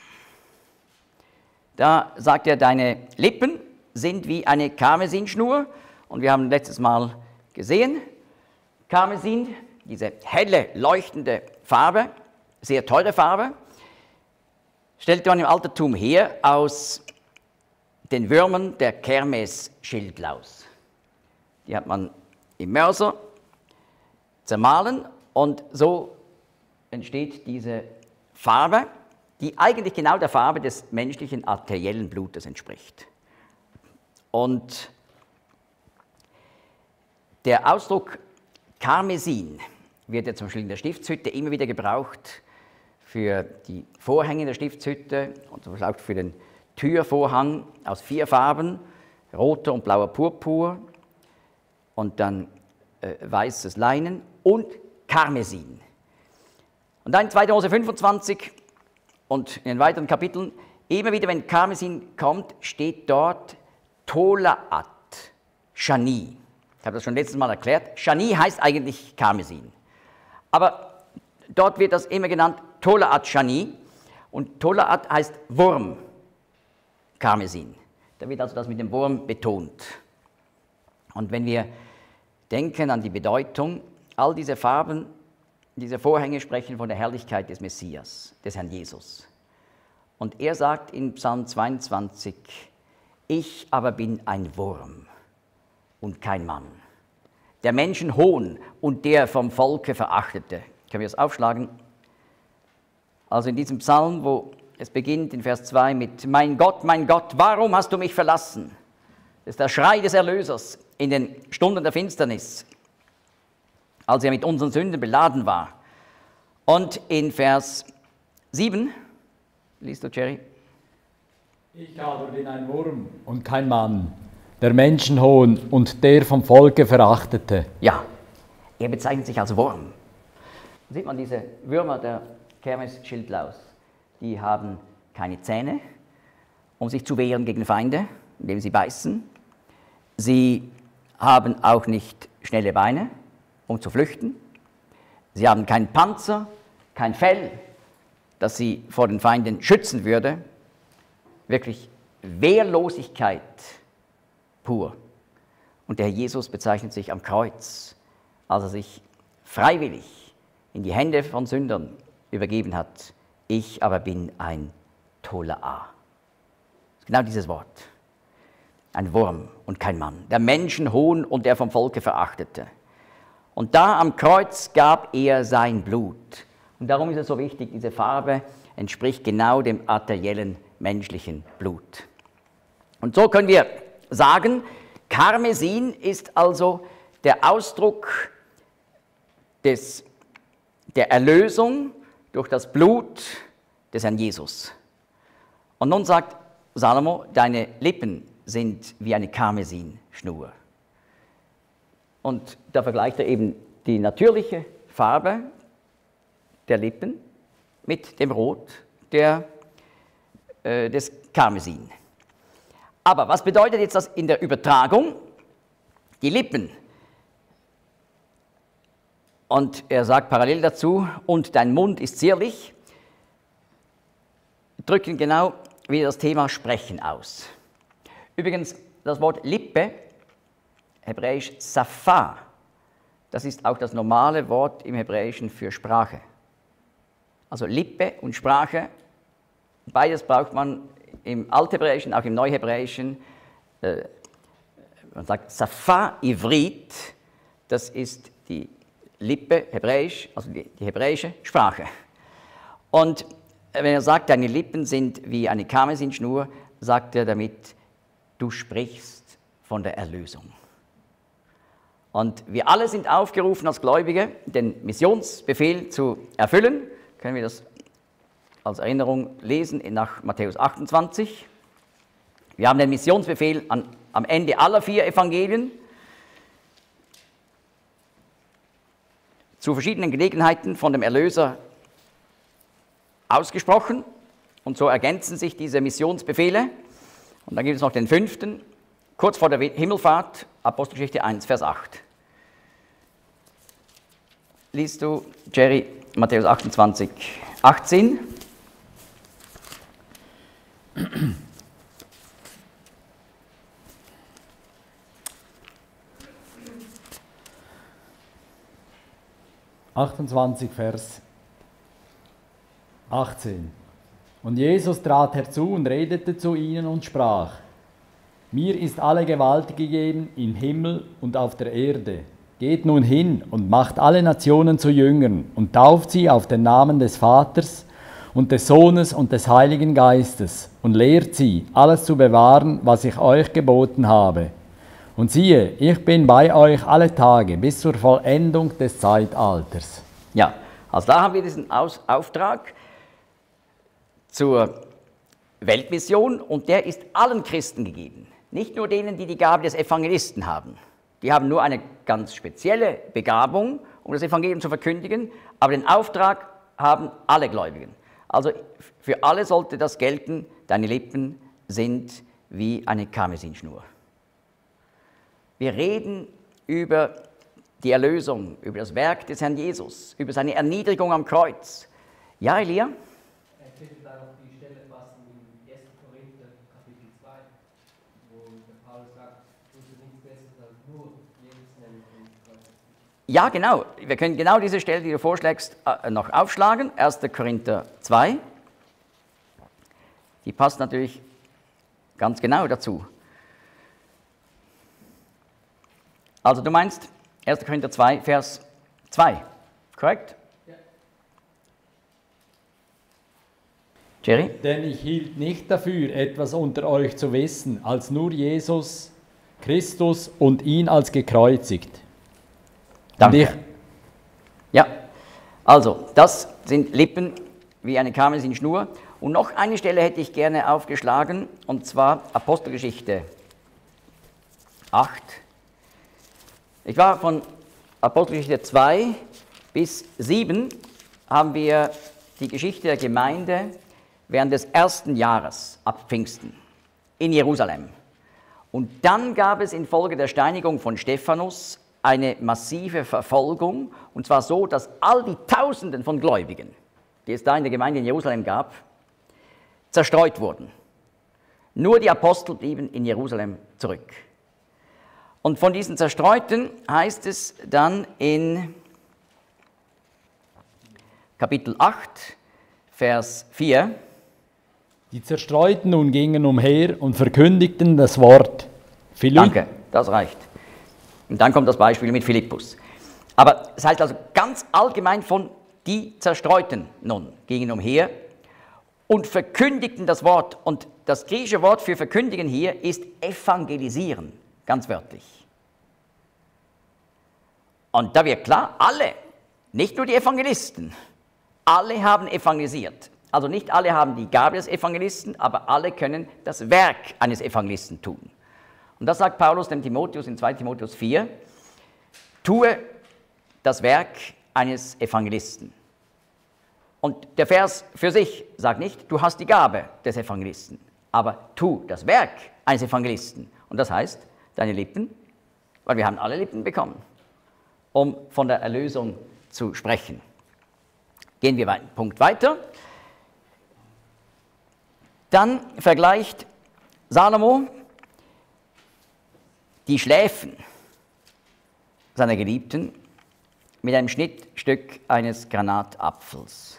Da sagt er, deine Lippen sind wie eine Karmesinschnur. Und wir haben letztes Mal gesehen, Karmesin, diese helle, leuchtende Farbe, sehr teure Farbe, stellte man im Altertum her aus den Würmern der Kermes-Schildlaus. Die hat man im Mörser zermahlen und so entsteht diese Farbe, die eigentlich genau der Farbe des menschlichen arteriellen Blutes entspricht. Und der Ausdruck Karmesin wird ja zum Beispiel in der Stiftshütte immer wieder gebraucht für die Vorhänge der Stiftshütte und zum Beispiel auch für den Türvorhang aus 4 Farben, roter und blauer Purpur und dann weißes Leinen und Karmesin. Und dann in 2. Mose 25 und in den weiteren Kapiteln, immer wieder, wenn Karmesin kommt, steht dort Tolaat, Shani. Ich habe das schon letztes Mal erklärt. Shani heißt eigentlich Karmesin. Aber dort wird das immer genannt Tolaat Shani. Und Tolaat heißt Wurm, Karmesin. Da wird also das mit dem Wurm betont. Und wenn wir denken an die Bedeutung, all diese Farben, diese Vorhänge sprechen von der Herrlichkeit des Messias, des Herrn Jesus. Und er sagt in Psalm 22, ich aber bin ein Wurm und kein Mann, der Menschen Hohn und der vom Volke Verachtete. Können wir das aufschlagen? Also in diesem Psalm, wo es beginnt in Vers 2 mit mein Gott, warum hast du mich verlassen? Das ist der Schrei des Erlösers in den Stunden der Finsternis, als er mit unseren Sünden beladen war. Und in Vers 7, liest du, Jerry? Ich aber bin ein Wurm und kein Mann, der Menschenhohn und der vom Volke Verachtete. Ja, er bezeichnet sich als Wurm. Da sieht man diese Würmer der Kermes-Schildlaus. Die haben keine Zähne, um sich zu wehren gegen Feinde, indem sie beißen. Sie haben auch nicht schnelle Beine, um zu flüchten. Sie haben keinen Panzer, kein Fell, das sie vor den Feinden schützen würde. Wirklich Wehrlosigkeit pur. Und der Herr Jesus bezeichnet sich am Kreuz, als er sich freiwillig in die Hände von Sündern übergeben hat. Ich aber bin ein Tola'a. Genau dieses Wort. Ein Wurm und kein Mann. Der Menschenhohn und der vom Volke Verachtete. Und da am Kreuz gab er sein Blut. Und darum ist es so wichtig, diese Farbe entspricht genau dem arteriellen menschlichen Blut. Und so können wir sagen, Karmesin ist also der Ausdruck der Erlösung durch das Blut des Herrn Jesus. Und nun sagt Salomo, deine Lippen sind wie eine Karmesinschnur. Und da vergleicht er eben die natürliche Farbe der Lippen mit dem Rot des Karmesin. Aber was bedeutet jetzt das in der Übertragung? Die Lippen. Und er sagt parallel dazu, und dein Mund ist zierlich, drücken genau wieder das Thema Sprechen aus. Übrigens, das Wort Lippe, hebräisch Safa, das ist auch das normale Wort im Hebräischen für Sprache. Also Lippe und Sprache, beides braucht man im Althebräischen, auch im Neuhebräischen. Man sagt Safa Ivrit, das ist die Lippe, hebräisch, also die hebräische Sprache. Und wenn er sagt, deine Lippen sind wie eine Karmesinschnur, sagt er damit, du sprichst von der Erlösung. Und wir alle sind aufgerufen als Gläubige, den Missionsbefehl zu erfüllen. Können wir das als Erinnerung lesen nach Matthäus 28. Wir haben den Missionsbefehl am Ende aller 4 Evangelien zu verschiedenen Gelegenheiten von dem Erlöser ausgesprochen. Und so ergänzen sich diese Missionsbefehle. Und dann gibt es noch den 5., kurz vor der Himmelfahrt, Apostelgeschichte 1, Vers 8. Liest du, Jerry, Matthäus 28, 18? Vers 18. Und Jesus trat herzu und redete zu ihnen und sprach: Mir ist alle Gewalt gegeben im Himmel und auf der Erde. Geht nun hin und macht alle Nationen zu Jüngern und tauft sie auf den Namen des Vaters und des Sohnes und des Heiligen Geistes und lehrt sie, alles zu bewahren, was ich euch geboten habe. Und siehe, ich bin bei euch alle Tage bis zur Vollendung des Zeitalters. Ja, also da haben wir diesen Auftrag zur Weltmission und der ist allen Christen gegeben. Nicht nur denen, die die Gabe des Evangelisten haben. Die haben nur eine ganz spezielle Begabung, um das Evangelium zu verkündigen, aber den Auftrag haben alle Gläubigen. Also für alle sollte das gelten, deine Lippen sind wie eine Karmesinschnur. Wir reden über die Erlösung, über das Werk des Herrn Jesus, über seine Erniedrigung am Kreuz. Ja, Elia? Er könnte da noch die Stelle fassen in 1. Korinther Kapitel 2, wo der Paulus sagt, tut es nichts Besseres als nur Jesus nennen und Kreuz. Ja, genau. Wir können genau diese Stelle, die du vorschlägst, noch aufschlagen. 1. Korinther 2. Die passt natürlich ganz genau dazu. Also du meinst 1. Korinther 2, Vers 2, korrekt? Ja. Jerry? Denn ich hielt nicht dafür, etwas unter euch zu wissen, als nur Jesus Christus und ihn als gekreuzigt. Danke. Und ich, Ja, also das sind Lippen wie eine Karmesinschnur. Und noch eine Stelle hätte ich gerne aufgeschlagen, und zwar Apostelgeschichte 8. Ich war von Apostelgeschichte 2 bis 7 haben wir die Geschichte der Gemeinde während des ersten Jahres ab Pfingsten in Jerusalem. Und dann gab es infolge der Steinigung von Stephanus eine massive Verfolgung, und zwar so, dass all die Tausenden von Gläubigen, die es da in der Gemeinde in Jerusalem gab, zerstreut wurden. Nur die Apostel blieben in Jerusalem zurück. Und von diesen Zerstreuten heißt es dann in Kapitel 8, Vers 4, die Zerstreuten nun gingen umher und verkündigten das Wort. danke, das reicht. Und dann kommt das Beispiel mit Philippus. Aber es heißt also ganz allgemein von die Zerstreuten nun gingen umher und verkündigten das Wort. Und das griechische Wort für verkündigen hier ist evangelisieren, ganz wörtlich. Und da wird klar, alle, nicht nur die Evangelisten, alle haben evangelisiert. Also nicht alle haben die Gabe des Evangelisten, aber alle können das Werk eines Evangelisten tun. Und das sagt Paulus dem Timotheus in 2 Timotheus 4, tue das Werk eines Evangelisten. Und der Vers für sich sagt nicht, du hast die Gabe des Evangelisten, aber tu das Werk eines Evangelisten. Und das heißt, deine Lippen, weil wir haben alle Lippen bekommen, um von der Erlösung zu sprechen. Gehen wir einen Punkt weiter. Dann vergleicht Salomo die Schläfen seiner Geliebten mit einem Schnittstück eines Granatapfels.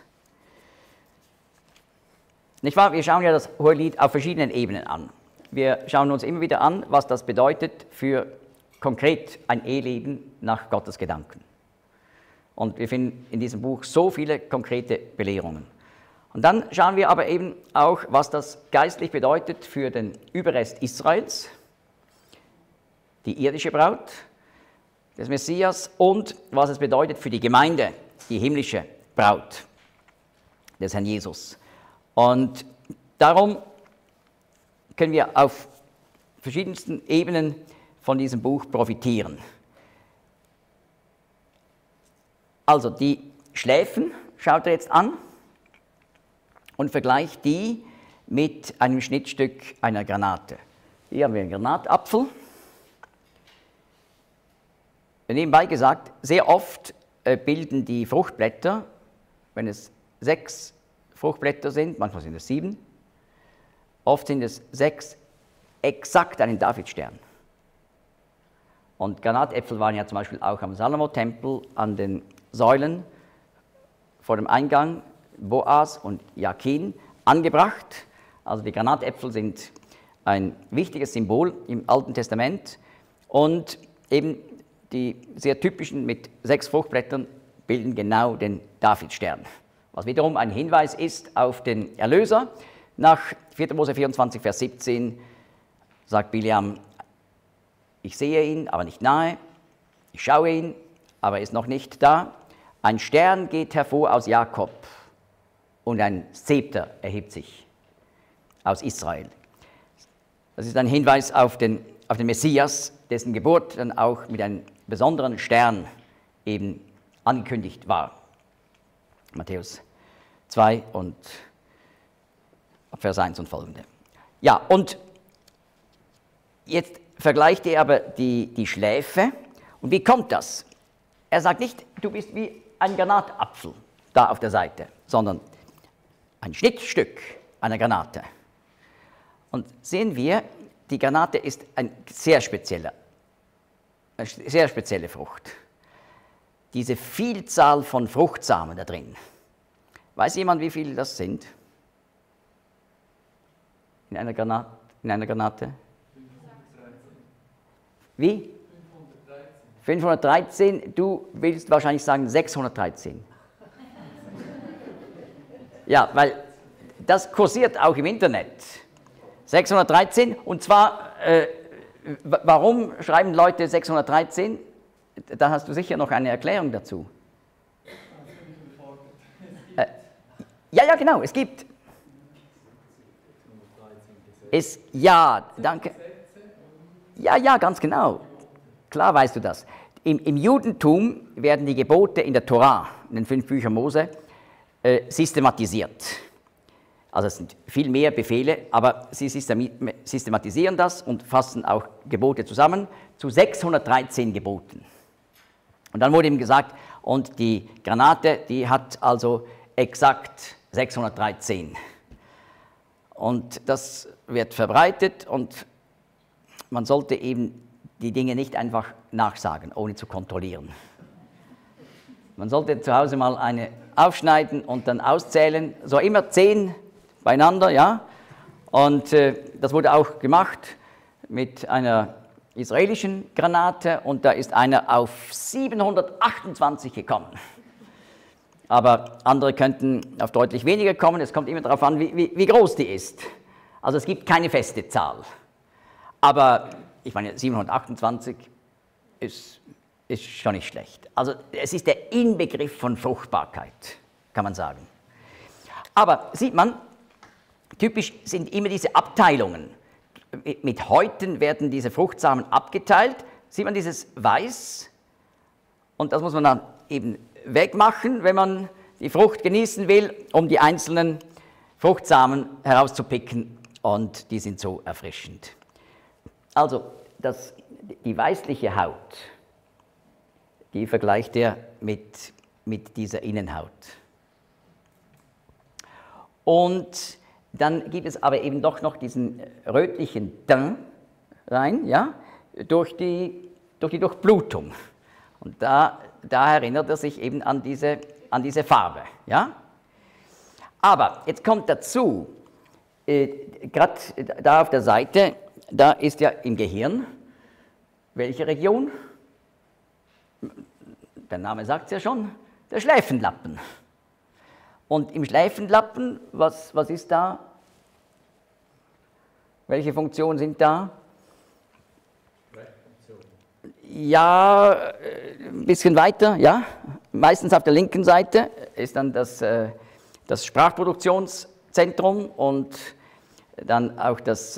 Nicht wahr? Wir schauen ja das Hohelied auf verschiedenen Ebenen an. Wir schauen uns immer wieder an, was das bedeutet für konkret ein Eheleben nach Gottes Gedanken. Und wir finden in diesem Buch so viele konkrete Belehrungen. Und dann schauen wir aber eben auch, was das geistlich bedeutet für den Überrest Israels, die irdische Braut des Messias, und was es bedeutet für die Gemeinde, die himmlische Braut des Herrn Jesus. Und darum können wir auf verschiedensten Ebenen von diesem Buch profitieren. Also die Schläfen schaut er jetzt an und vergleicht die mit einem Schnittstück einer Granate. Hier haben wir einen Granatapfel. Nebenbei gesagt, sehr oft bilden die Fruchtblätter, wenn es 6 Fruchtblätter sind, manchmal sind es 7, oft sind es 6, exakt einen Davidstern. Und Granatäpfel waren ja zum Beispiel auch am Salomo-Tempel an den Säulen vor dem Eingang, Boas und Jakin, angebracht. Also die Granatäpfel sind ein wichtiges Symbol im Alten Testament, und eben die sehr typischen mit 6 Fruchtblättern bilden genau den Davidstern, was wiederum ein Hinweis ist auf den Erlöser. Nach 4. Mose 24, Vers 17 sagt Bileam, ich sehe ihn, aber nicht nahe, ich schaue ihn, aber er ist noch nicht da. Ein Stern geht hervor aus Jakob und ein Zepter erhebt sich aus Israel. Das ist ein Hinweis auf den Messias, dessen Geburt dann auch mit einem besonderen Stern eben angekündigt war. Matthäus 2 und Vers 1 und folgende. Ja, und jetzt vergleicht er aber die Schläfe. Und wie kommt das? er sagt nicht, du bist wie ein Granatapfel da auf der Seite, sondern ein Schnittstück einer Granate. Und sehen wir, die Granate ist eine sehr spezielle Frucht. Diese Vielzahl von Fruchtsamen da drin. Weiß jemand, wie viele das sind? In einer Granate? 513. Wie? 513. Du willst wahrscheinlich sagen 613. Ja, weil das kursiert auch im Internet. 613, und zwar, warum schreiben Leute 613? Da hast du sicher noch eine Erklärung dazu. Ja, genau, es gibt. Ja, danke. Ja, ganz genau. Klar weißt du das. Im Judentum werden die Gebote in der Tora, in den 5 Büchern Mose, systematisiert. Also es sind viel mehr Befehle, aber sie systematisieren das und fassen auch Gebote zusammen zu 613 Geboten. Und dann wurde ihm gesagt, und die Granate, die hat also exakt 613. Und das wird verbreitet und man sollte eben die Dinge nicht einfach nachsagen, ohne zu kontrollieren. Man sollte zu Hause mal eine aufschneiden und dann auszählen, so immer 10 beieinander, ja. Und das wurde auch gemacht mit einer israelischen Granate und da ist einer auf 728 gekommen. Aber andere könnten auf deutlich weniger kommen, es kommt immer darauf an, wie groß die ist. Also es gibt keine feste Zahl. Aber ich meine, 728 ist schon nicht schlecht. Also es ist der Inbegriff von Fruchtbarkeit, kann man sagen. Aber sieht man, typisch sind immer diese Abteilungen. Mit Häuten werden diese Fruchtsamen abgeteilt. Sieht man dieses Weiß? Und das muss man dann eben wegmachen, wenn man die Frucht genießen will, um die einzelnen Fruchtsamen herauszupicken. Und die sind so erfrischend. Also die weißliche Haut, die vergleicht er mit dieser Innenhaut. Und dann gibt es aber eben doch noch diesen rötlichen Teint rein, ja, durch die Durchblutung. Und da erinnert er sich eben an diese Farbe. Ja? Aber jetzt kommt dazu, gerade da auf der Seite, da ist ja im Gehirn, welche Region? Der Name sagt es ja schon, der Schläfenlappen. Und im Schläfenlappen, was ist da? Welche Funktionen sind da? Ja, ein bisschen weiter, ja. Meistens auf der linken Seite ist dann das Sprachproduktionszentrum und dann auch das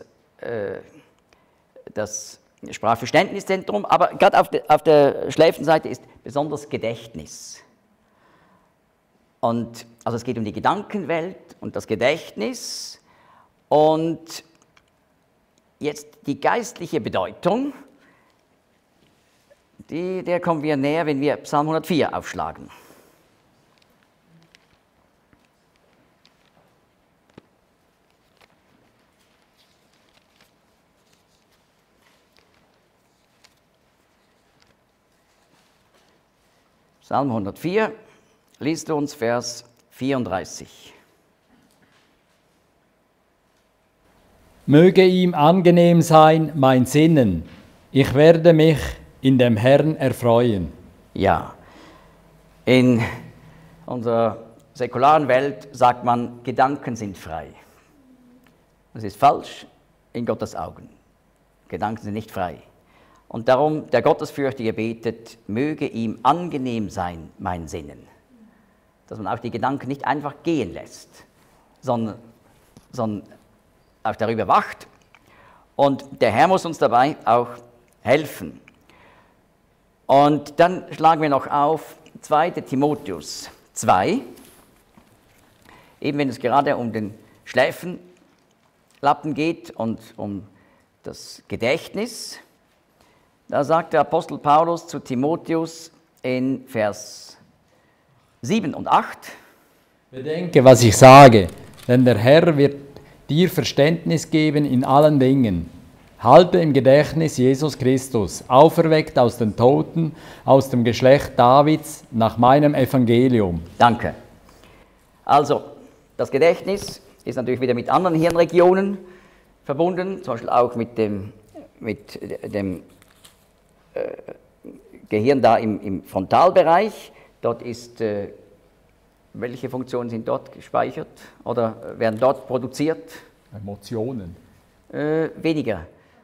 Sprachverständniszentrum. Aber gerade auf der Schläfenseite ist besonders Gedächtnis. Und also es geht um die Gedankenwelt und das Gedächtnis und jetzt die geistliche Bedeutung, der kommen wir näher, wenn wir Psalm 104 aufschlagen. Psalm 104, liest du uns Vers 34. Möge ihm angenehm sein mein Sinnen, ich werde mich in dem Herrn erfreuen. Ja, in unserer säkularen Welt sagt man, Gedanken sind frei. Das ist falsch in Gottes Augen. Gedanken sind nicht frei. Und darum, der Gottesfürchtige betet, möge ihm angenehm sein mein Sinnen. Dass man auch die Gedanken nicht einfach gehen lässt, sondern auch darüber wacht. Und der Herr muss uns dabei auch helfen. Und dann schlagen wir noch auf 2. Timotheus 2, eben wenn es gerade um den Schläfenlappen geht und um das Gedächtnis. Da sagt der Apostel Paulus zu Timotheus in Vers 7 und 8. Bedenke, was ich sage, denn der Herr wird dir Verständnis geben in allen Dingen. Halte im Gedächtnis Jesus Christus, auferweckt aus den Toten, aus dem Geschlecht Davids, nach meinem Evangelium. Danke. Also, das Gedächtnis ist natürlich wieder mit anderen Hirnregionen verbunden, zum Beispiel auch mit dem Gehirn da im Frontalbereich. Dort ist, welche Funktionen sind dort gespeichert oder werden dort produziert? Emotionen. Weniger.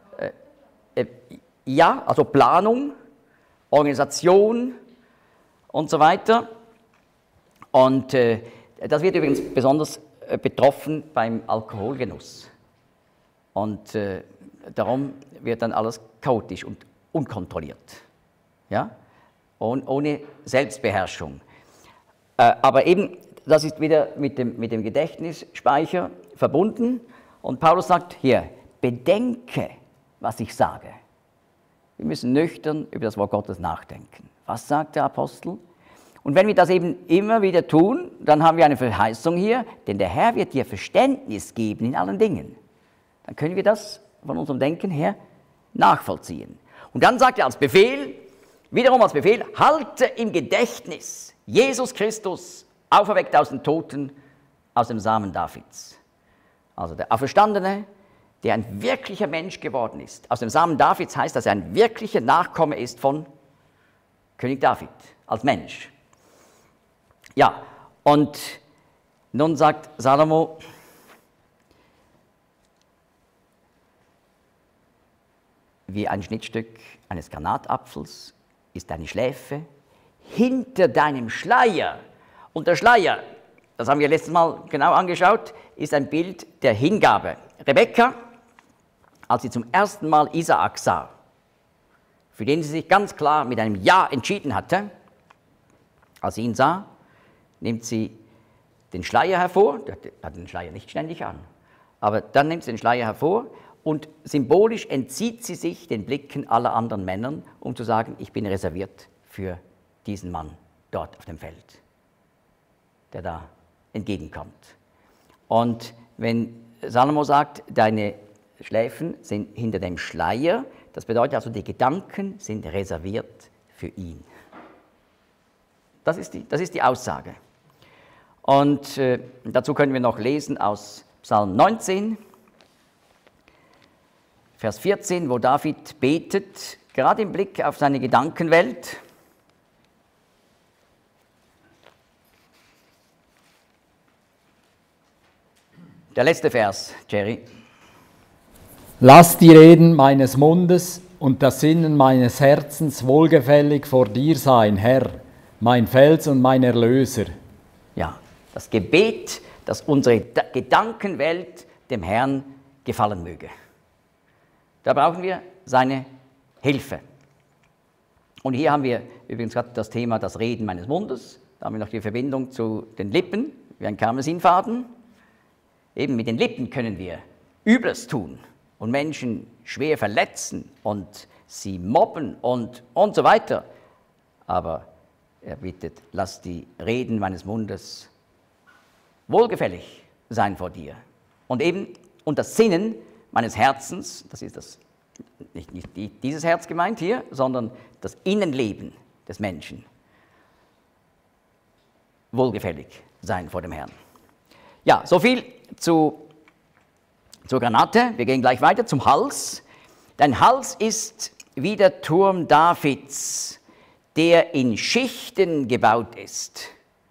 Ja, also Planung, Organisation und so weiter. Und das wird übrigens besonders betroffen beim Alkoholgenuss. Und darum wird dann alles chaotisch und unkontrolliert. Ja? Ohne Selbstbeherrschung. Aber eben, das ist wieder mit dem Gedächtnisspeicher verbunden. Und Paulus sagt hier, bedenke, was ich sage. Wir müssen nüchtern über das Wort Gottes nachdenken. Was sagt der Apostel? Und wenn wir das eben immer wieder tun, dann haben wir eine Verheißung hier, denn der Herr wird dir Verständnis geben in allen Dingen. Dann können wir das von unserem Denken her nachvollziehen. Und dann sagt er als Befehl, wiederum als Befehl, halte im Gedächtnis Jesus Christus, auferweckt aus den Toten, aus dem Samen Davids. Also der Auferstandene, der ein wirklicher Mensch geworden ist. Aus dem Samen Davids heißt, dass er ein wirklicher Nachkomme ist von König David als Mensch. Ja, und nun sagt Salomo, wie ein Schnittstück eines Granatapfels ist deine Schläfe hinter deinem Schleier. Und der Schleier, das haben wir letztes Mal genau angeschaut, ist ein Bild der Hingabe. Rebekka, als sie zum ersten Mal Isaak sah, für den sie sich ganz klar mit einem Ja entschieden hatte, als sie ihn sah, nimmt sie den Schleier hervor, der hat den Schleier nicht ständig an, aber dann nimmt sie den Schleier hervor und symbolisch entzieht sie sich den Blicken aller anderen Männern, um zu sagen, ich bin reserviert für diesen Mann dort auf dem Feld, der da entgegenkommt. Und wenn Salomo sagt, deine Schläfen sind hinter dem Schleier, das bedeutet also, die Gedanken sind reserviert für ihn. Das ist die Aussage. Und dazu können wir noch lesen aus Psalm 19, Vers 14, wo David betet, gerade im Blick auf seine Gedankenwelt. Der letzte Vers, Jerry. Lass die Reden meines Mundes und das Sinnen meines Herzens wohlgefällig vor dir sein, Herr, mein Fels und mein Erlöser. Ja, das Gebet, dass unsere Gedankenwelt dem Herrn gefallen möge. Da brauchen wir seine Hilfe. Und hier haben wir übrigens gerade das Thema das Reden meines Mundes. Da haben wir noch die Verbindung zu den Lippen, wie ein Karmesinfaden. Eben mit den Lippen können wir Übles tun und Menschen schwer verletzen und sie mobben und so weiter. Aber er bittet, lass die Reden meines Mundes wohlgefällig sein vor dir. Und eben und das Sinnen meines Herzens, das ist nicht dieses Herz gemeint hier, sondern das Innenleben des Menschen, wohlgefällig sein vor dem Herrn. Ja, soviel zur Granate. Wir gehen gleich weiter zum Hals. Dein Hals ist wie der Turm Davids, der in Schichten gebaut ist.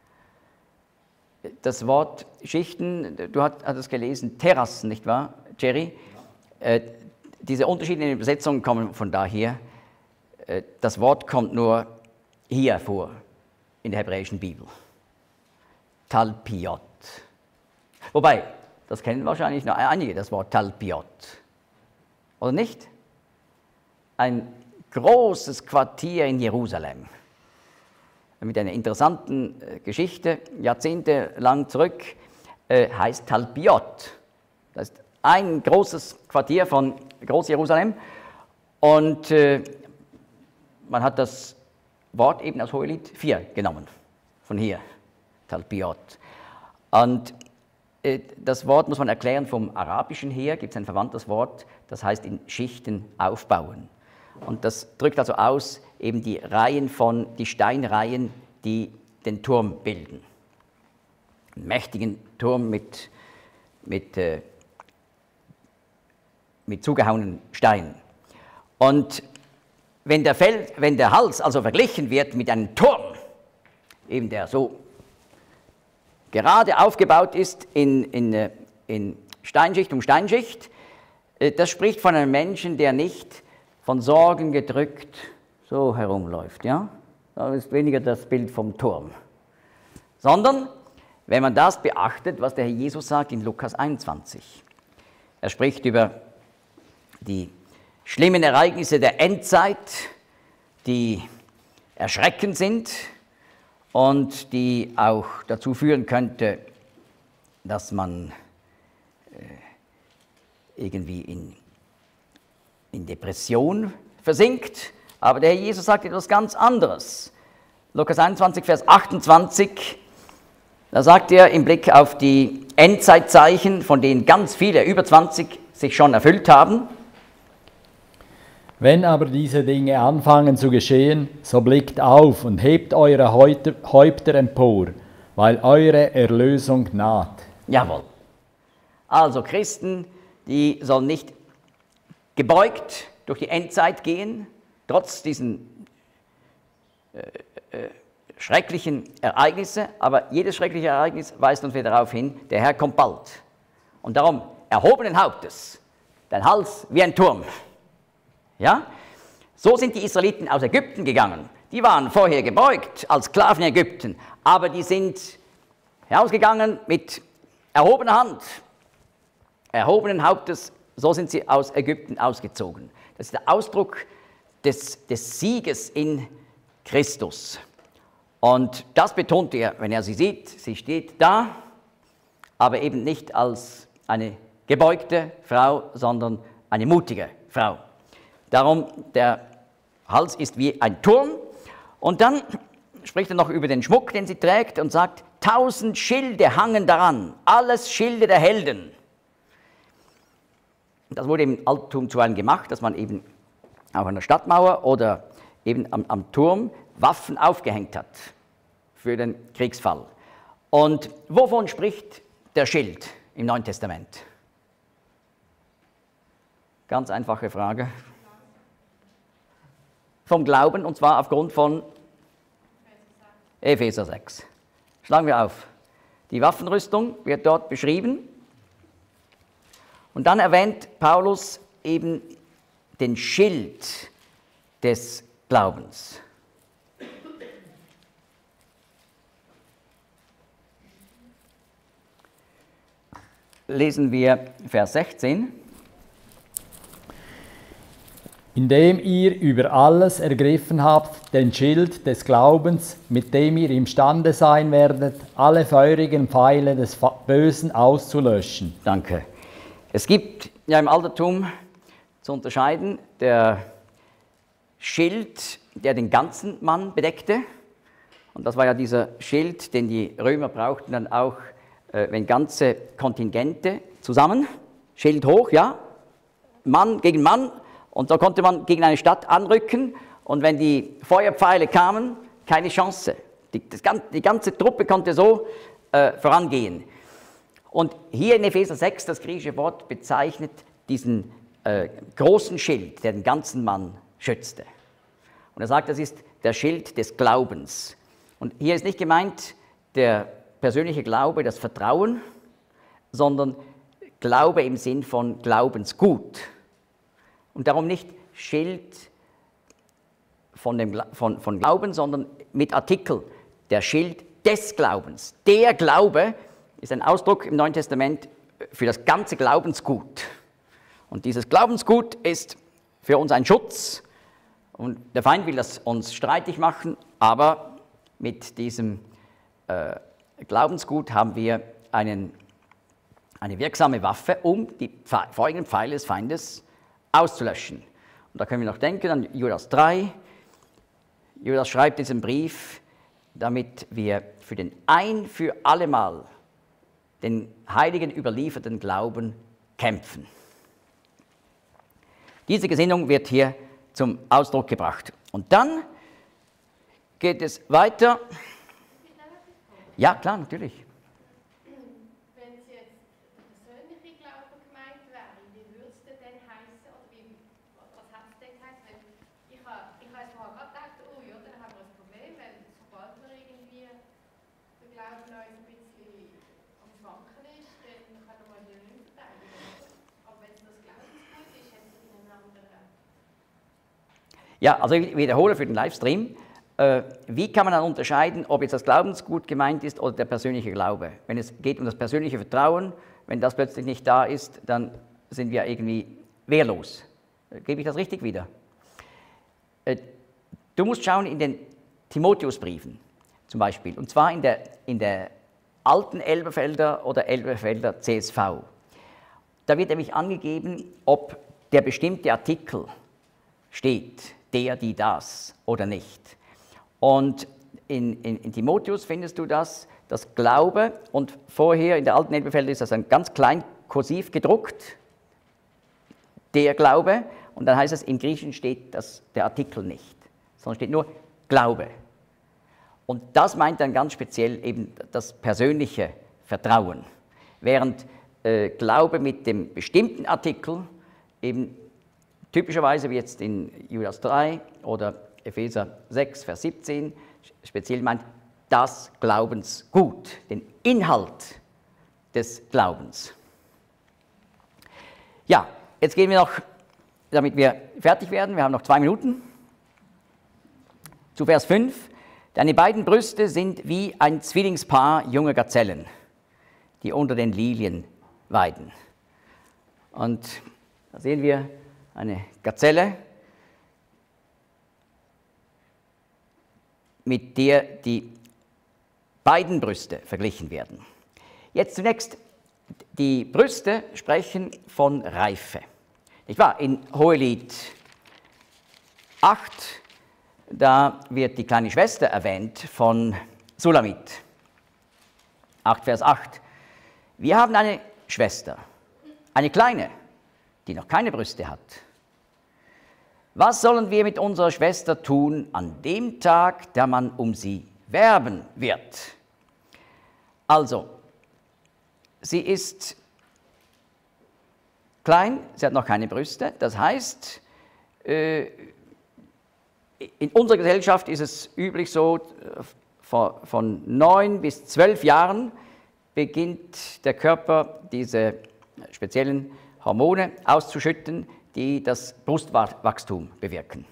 Das Wort Schichten, du hattest gelesen, Terrassen, nicht wahr, Jerry? Diese unterschiedlichen Übersetzungen kommen von daher. Das Wort kommt nur hier vor, in der hebräischen Bibel. Talpiot. Wobei, das kennen wahrscheinlich noch einige, das Wort Talpiot. Oder nicht? Ein großes Quartier in Jerusalem. Mit einer interessanten Geschichte, jahrzehntelang zurück, heißt Talpiot. Das ist ein großes Quartier von Groß-Jerusalem. Und man hat das Wort eben aus Hohelied 4 genommen, von hier, Talpiot. Und das Wort muss man erklären, vom Arabischen her gibt es ein verwandtes Wort, das heißt in Schichten aufbauen. Und das drückt also aus, eben die Steinreihen, die den Turm bilden. Einen mächtigen Turm mit zugehauenen Steinen. Und wenn der Hals also verglichen wird mit einem Turm, eben der so gerade aufgebaut ist in Steinschicht um Steinschicht, das spricht von einem Menschen, der nicht von Sorgen gedrückt so herumläuft. Ja? Das ist weniger das Bild vom Turm. Sondern, wenn man das beachtet, was der Herr Jesus sagt in Lukas 21. Er spricht über die schlimmen Ereignisse der Endzeit, die erschreckend sind und die auch dazu führen könnte, dass man irgendwie in Depression versinkt. Aber der Herr Jesus sagt etwas ganz anderes. Lukas 21, Vers 28, da sagt er im Blick auf die Endzeitzeichen, von denen ganz viele, über 20, sich schon erfüllt haben. Wenn aber diese Dinge anfangen zu geschehen, so blickt auf und hebt eure Häupter empor, weil eure Erlösung naht. Jawohl. Also Christen, die sollen nicht gebeugt durch die Endzeit gehen, trotz diesen schrecklichen Ereignisse, aber jedes schreckliche Ereignis weist uns wieder darauf hin, der Herr kommt bald. Und darum, erhobenen Hauptes, dein Hals wie ein Turm. Ja? So sind die Israeliten aus Ägypten gegangen. Die waren vorher gebeugt als Sklaven in Ägypten, aber die sind herausgegangen mit erhobener Hand, erhobenen Hauptes, so sind sie aus Ägypten ausgezogen. Das ist der Ausdruck des Sieges in Christus. Und das betont er, wenn er sie sieht, sie steht da, aber eben nicht als eine gebeugte Frau, sondern eine mutige Frau. Darum, der Hals ist wie ein Turm. Und dann spricht er noch über den Schmuck, den sie trägt und sagt, 1000 Schilde hangen daran, alles Schilde der Helden. Das wurde im Altertum zuweilen gemacht, dass man eben auf einer Stadtmauer oder eben am Turm Waffen aufgehängt hat für den Kriegsfall. Und wovon spricht der Schild im Neuen Testament? Ganz einfache Frage. Vom Glauben, und zwar aufgrund von Epheser 6. Schlagen wir auf. Die Waffenrüstung wird dort beschrieben. Und dann erwähnt Paulus eben den Schild des Glaubens. Lesen wir Vers 16. Indem ihr über alles ergriffen habt, den Schild des Glaubens, mit dem ihr imstande sein werdet, alle feurigen Pfeile des Bösen auszulöschen. Danke. Es gibt ja im Altertum zu unterscheiden der Schild, der den ganzen Mann bedeckte. Und das war ja dieser Schild, den die Römer brauchten dann auch, wenn ganze Kontingente zusammen, Schild hoch, ja, Mann gegen Mann. Und so konnte man gegen eine Stadt anrücken und wenn die Feuerpfeile kamen, keine Chance. Die ganze Truppe konnte so vorangehen. Und hier in Epheser 6, das griechische Wort bezeichnet diesen großen Schild, der den ganzen Mann schützte. Und er sagt, das ist der Schild des Glaubens. Und hier ist nicht gemeint der persönliche Glaube, das Vertrauen, sondern Glaube im Sinn von Glaubensgut. Und darum nicht Schild von Glauben, sondern mit Artikel, der Schild des Glaubens. Der Glaube ist ein Ausdruck im Neuen Testament für das ganze Glaubensgut. Und dieses Glaubensgut ist für uns ein Schutz. Und der Feind will das uns streitig machen, aber mit diesem Glaubensgut haben wir eine wirksame Waffe, um die feurigen Pfeile des Feindes auszulöschen. Und da können wir noch denken an Judas 3. Judas schreibt diesen Brief, damit wir für den ein für allemal den Heiligen überlieferten Glauben kämpfen. Diese Gesinnung wird hier zum Ausdruck gebracht. Und dann geht es weiter. Ja, klar, natürlich. Wenn es jetzt persönliche Glaube gemeint wäre, wie würde es denn heißen? Oder was hat es denn geheißen? Ich habe es vorher gerade gedacht, oh ja, dann haben wir ein Problem, weil sobald wir irgendwie der Glaube noch ein bisschen am Schwanken ist, dann können wir den nicht verteidigen. Aber wenn es nur das Glaubensgut ist, hat es einen anderen. Ja, also ich wiederhole für den Livestream. Wie kann man dann unterscheiden, ob jetzt das Glaubensgut gemeint ist oder der persönliche Glaube? Wenn es geht um das persönliche Vertrauen, wenn das plötzlich nicht da ist, dann sind wir irgendwie wehrlos. Gebe ich das richtig wieder? Du musst schauen in den Timotheusbriefen zum Beispiel, und zwar in der alten Elberfelder oder Elberfelder CSV. Da wird nämlich angegeben, ob der bestimmte Artikel steht, der, die, das oder nicht. Und in Timotheus findest du das Glaube, und vorher in der alten Elberfelder ist das ein ganz klein kursiv gedruckt, der Glaube, und dann heißt es, im Griechischen steht der Artikel nicht, sondern steht nur Glaube. Und das meint dann ganz speziell eben das persönliche Vertrauen, während Glaube mit dem bestimmten Artikel eben typischerweise wie jetzt in Judas 3 oder Epheser 6, Vers 17, speziell meint das Glaubensgut, den Inhalt des Glaubens. Ja, jetzt gehen wir noch, damit wir fertig werden, wir haben noch 2 Minuten, zu Vers 5. Deine beiden Brüste sind wie ein Zwillingspaar junger Gazellen, die unter den Lilien weiden. Und da sehen wir eine Gazelle, mit der die beiden Brüste verglichen werden. Jetzt zunächst, die Brüste sprechen von Reife. Nicht wahr? In Hohelied 8, da wird die kleine Schwester erwähnt von Sulamit. 8, Vers 8. Wir haben eine Schwester, eine kleine, die noch keine Brüste hat. Was sollen wir mit unserer Schwester tun an dem Tag, da man um sie werben wird? Also, sie ist klein, sie hat noch keine Brüste. Das heißt, in unserer Gesellschaft ist es üblich so, von 9 bis 12 Jahren beginnt der Körper diese speziellen Hormone auszuschütten, die das Brustwachstum bewirken.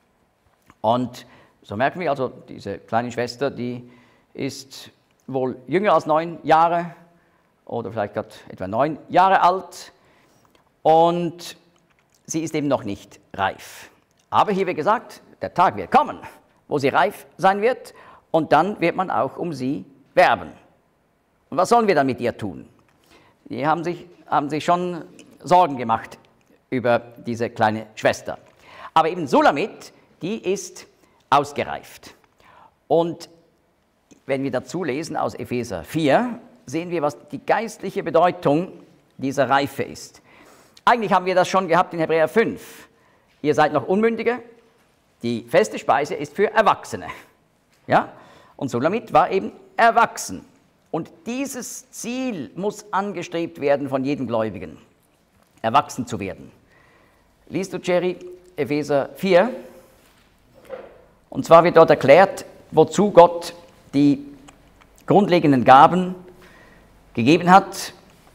Und so merken wir also, diese kleine Schwester, die ist wohl jünger als 9 Jahre oder vielleicht gerade etwa 9 Jahre alt, und sie ist eben noch nicht reif. Aber hier wird gesagt, der Tag wird kommen, wo sie reif sein wird, und dann wird man auch um sie werben. Und was sollen wir dann mit ihr tun? Die haben sich schon Sorgen gemacht über diese kleine Schwester. Aber eben Sulamit, die ist ausgereift. Und wenn wir dazu lesen aus Epheser 4, sehen wir, was die geistliche Bedeutung dieser Reife ist. Eigentlich haben wir das schon gehabt in Hebräer 5. Ihr seid noch Unmündige, die feste Speise ist für Erwachsene. Ja? Und Sulamit war eben erwachsen. Und dieses Ziel muss angestrebt werden von jedem Gläubigen, erwachsen zu werden. Liest du, Jerry, Epheser 4? Und zwar wird dort erklärt, wozu Gott die grundlegenden Gaben gegeben hat.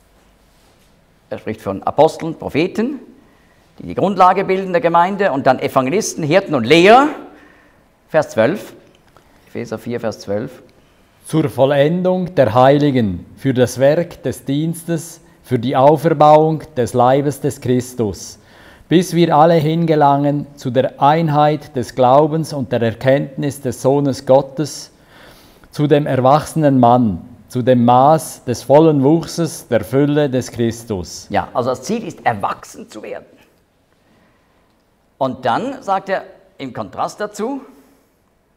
Er spricht von Aposteln, Propheten, die die Grundlage bilden der Gemeinde, und dann Evangelisten, Hirten und Lehrer. Vers 12, Epheser 4, Vers 12. Zur Vollendung der Heiligen, für das Werk des Dienstes, für die Auferbauung des Leibes des Christus, bis wir alle hingelangen zu der Einheit des Glaubens und der Erkenntnis des Sohnes Gottes, zu dem erwachsenen Mann, zu dem Maß des vollen Wuchses der Fülle des Christus. Ja, also das Ziel ist, erwachsen zu werden. Und dann sagt er im Kontrast dazu,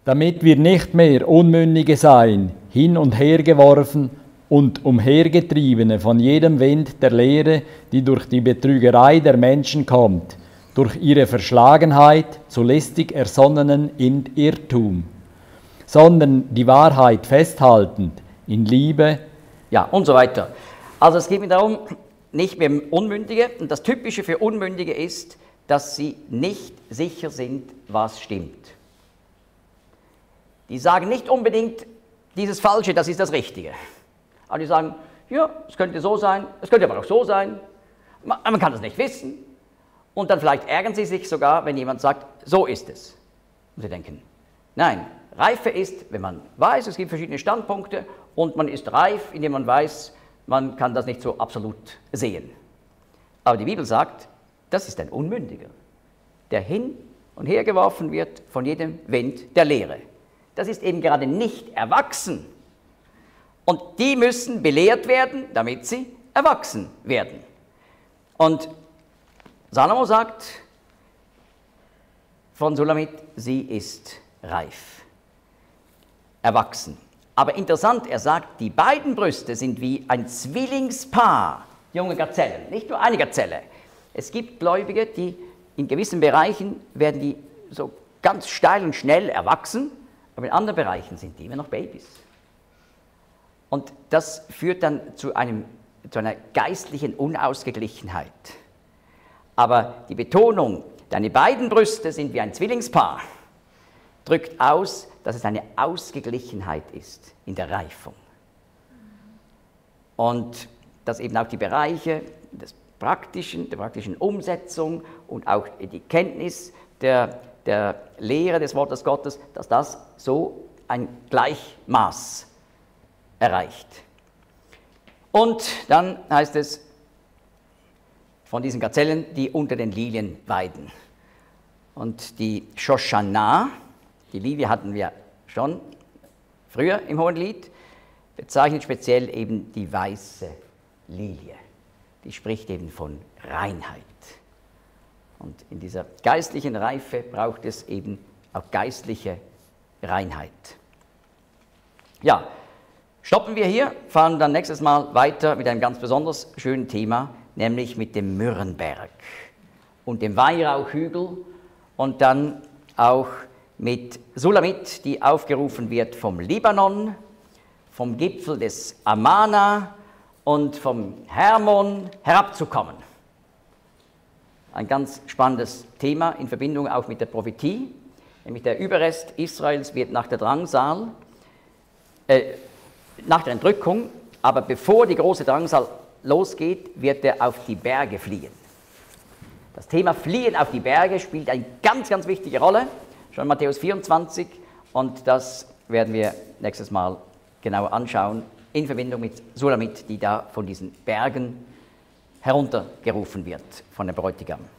damit wir nicht mehr Unmündige seien, hin und her geworfen und umhergetriebene von jedem Wind der Lehre, die durch die Betrügerei der Menschen kommt, durch ihre Verschlagenheit zu listig ersonnenen Irrtum, sondern die Wahrheit festhaltend, in Liebe. Ja, und so weiter. Also es geht mir darum, nicht mehr Unmündige. Und das Typische für Unmündige ist, dass sie nicht sicher sind, was stimmt. Die sagen nicht unbedingt, dieses Falsche, das ist das Richtige. Aber die sagen, ja, es könnte so sein, es könnte aber auch so sein. Man kann das nicht wissen. Und dann vielleicht ärgern sie sich sogar, wenn jemand sagt, so ist es. Und sie denken, nein, Reife ist, wenn man weiß, es gibt verschiedene Standpunkte und man ist reif, indem man weiß, man kann das nicht so absolut sehen. Aber die Bibel sagt, das ist ein Unmündiger, der hin und her geworfen wird von jedem Wind der Lehre. Das ist eben gerade nicht erwachsen. Und die müssen belehrt werden, damit sie erwachsen werden. Und Salomo sagt von Sulamit, sie ist reif, erwachsen. Aber interessant, er sagt, die beiden Brüste sind wie ein Zwillingspaar, junge Gazellen, nicht nur eine Gazelle. Es gibt Gläubige, die in gewissen Bereichen werden die so ganz steil und schnell erwachsen, aber in anderen Bereichen sind die immer noch Babys. Und das führt dann zu einer geistlichen Unausgeglichenheit. Aber die Betonung, deine beiden Brüste sind wie ein Zwillingspaar, drückt aus, dass es eine Ausgeglichenheit ist in der Reifung. Und dass eben auch die Bereiche der praktischen Umsetzung und auch die Kenntnis der Lehre des Wortes Gottes, dass das so ein Gleichmaß erreicht. Und dann heißt es von diesen Gazellen, die unter den Lilien weiden. Und die Shoshana, die Lilie hatten wir schon früher im Hohenlied, bezeichnet speziell eben die weiße Lilie. Die spricht eben von Reinheit. Und in dieser geistlichen Reife braucht es eben auch geistliche Reinheit. Ja, stoppen wir hier, fahren dann nächstes Mal weiter mit einem ganz besonders schönen Thema, nämlich mit dem Myrrenberg und dem Weihrauchhügel und dann auch mit Sulamit, die aufgerufen wird vom Libanon, vom Gipfel des Amana und vom Hermon herabzukommen. Ein ganz spannendes Thema in Verbindung auch mit der Prophetie, nämlich der Überrest Israels wird nach der Drangsal, nach der Entrückung, aber bevor die große Drangsal losgeht, wird er auf die Berge fliehen. Das Thema Fliehen auf die Berge spielt eine ganz, ganz wichtige Rolle, schon in Matthäus 24, und das werden wir nächstes Mal genauer anschauen, in Verbindung mit Sulamit, die da von diesen Bergen heruntergerufen wird, von dem Bräutigam.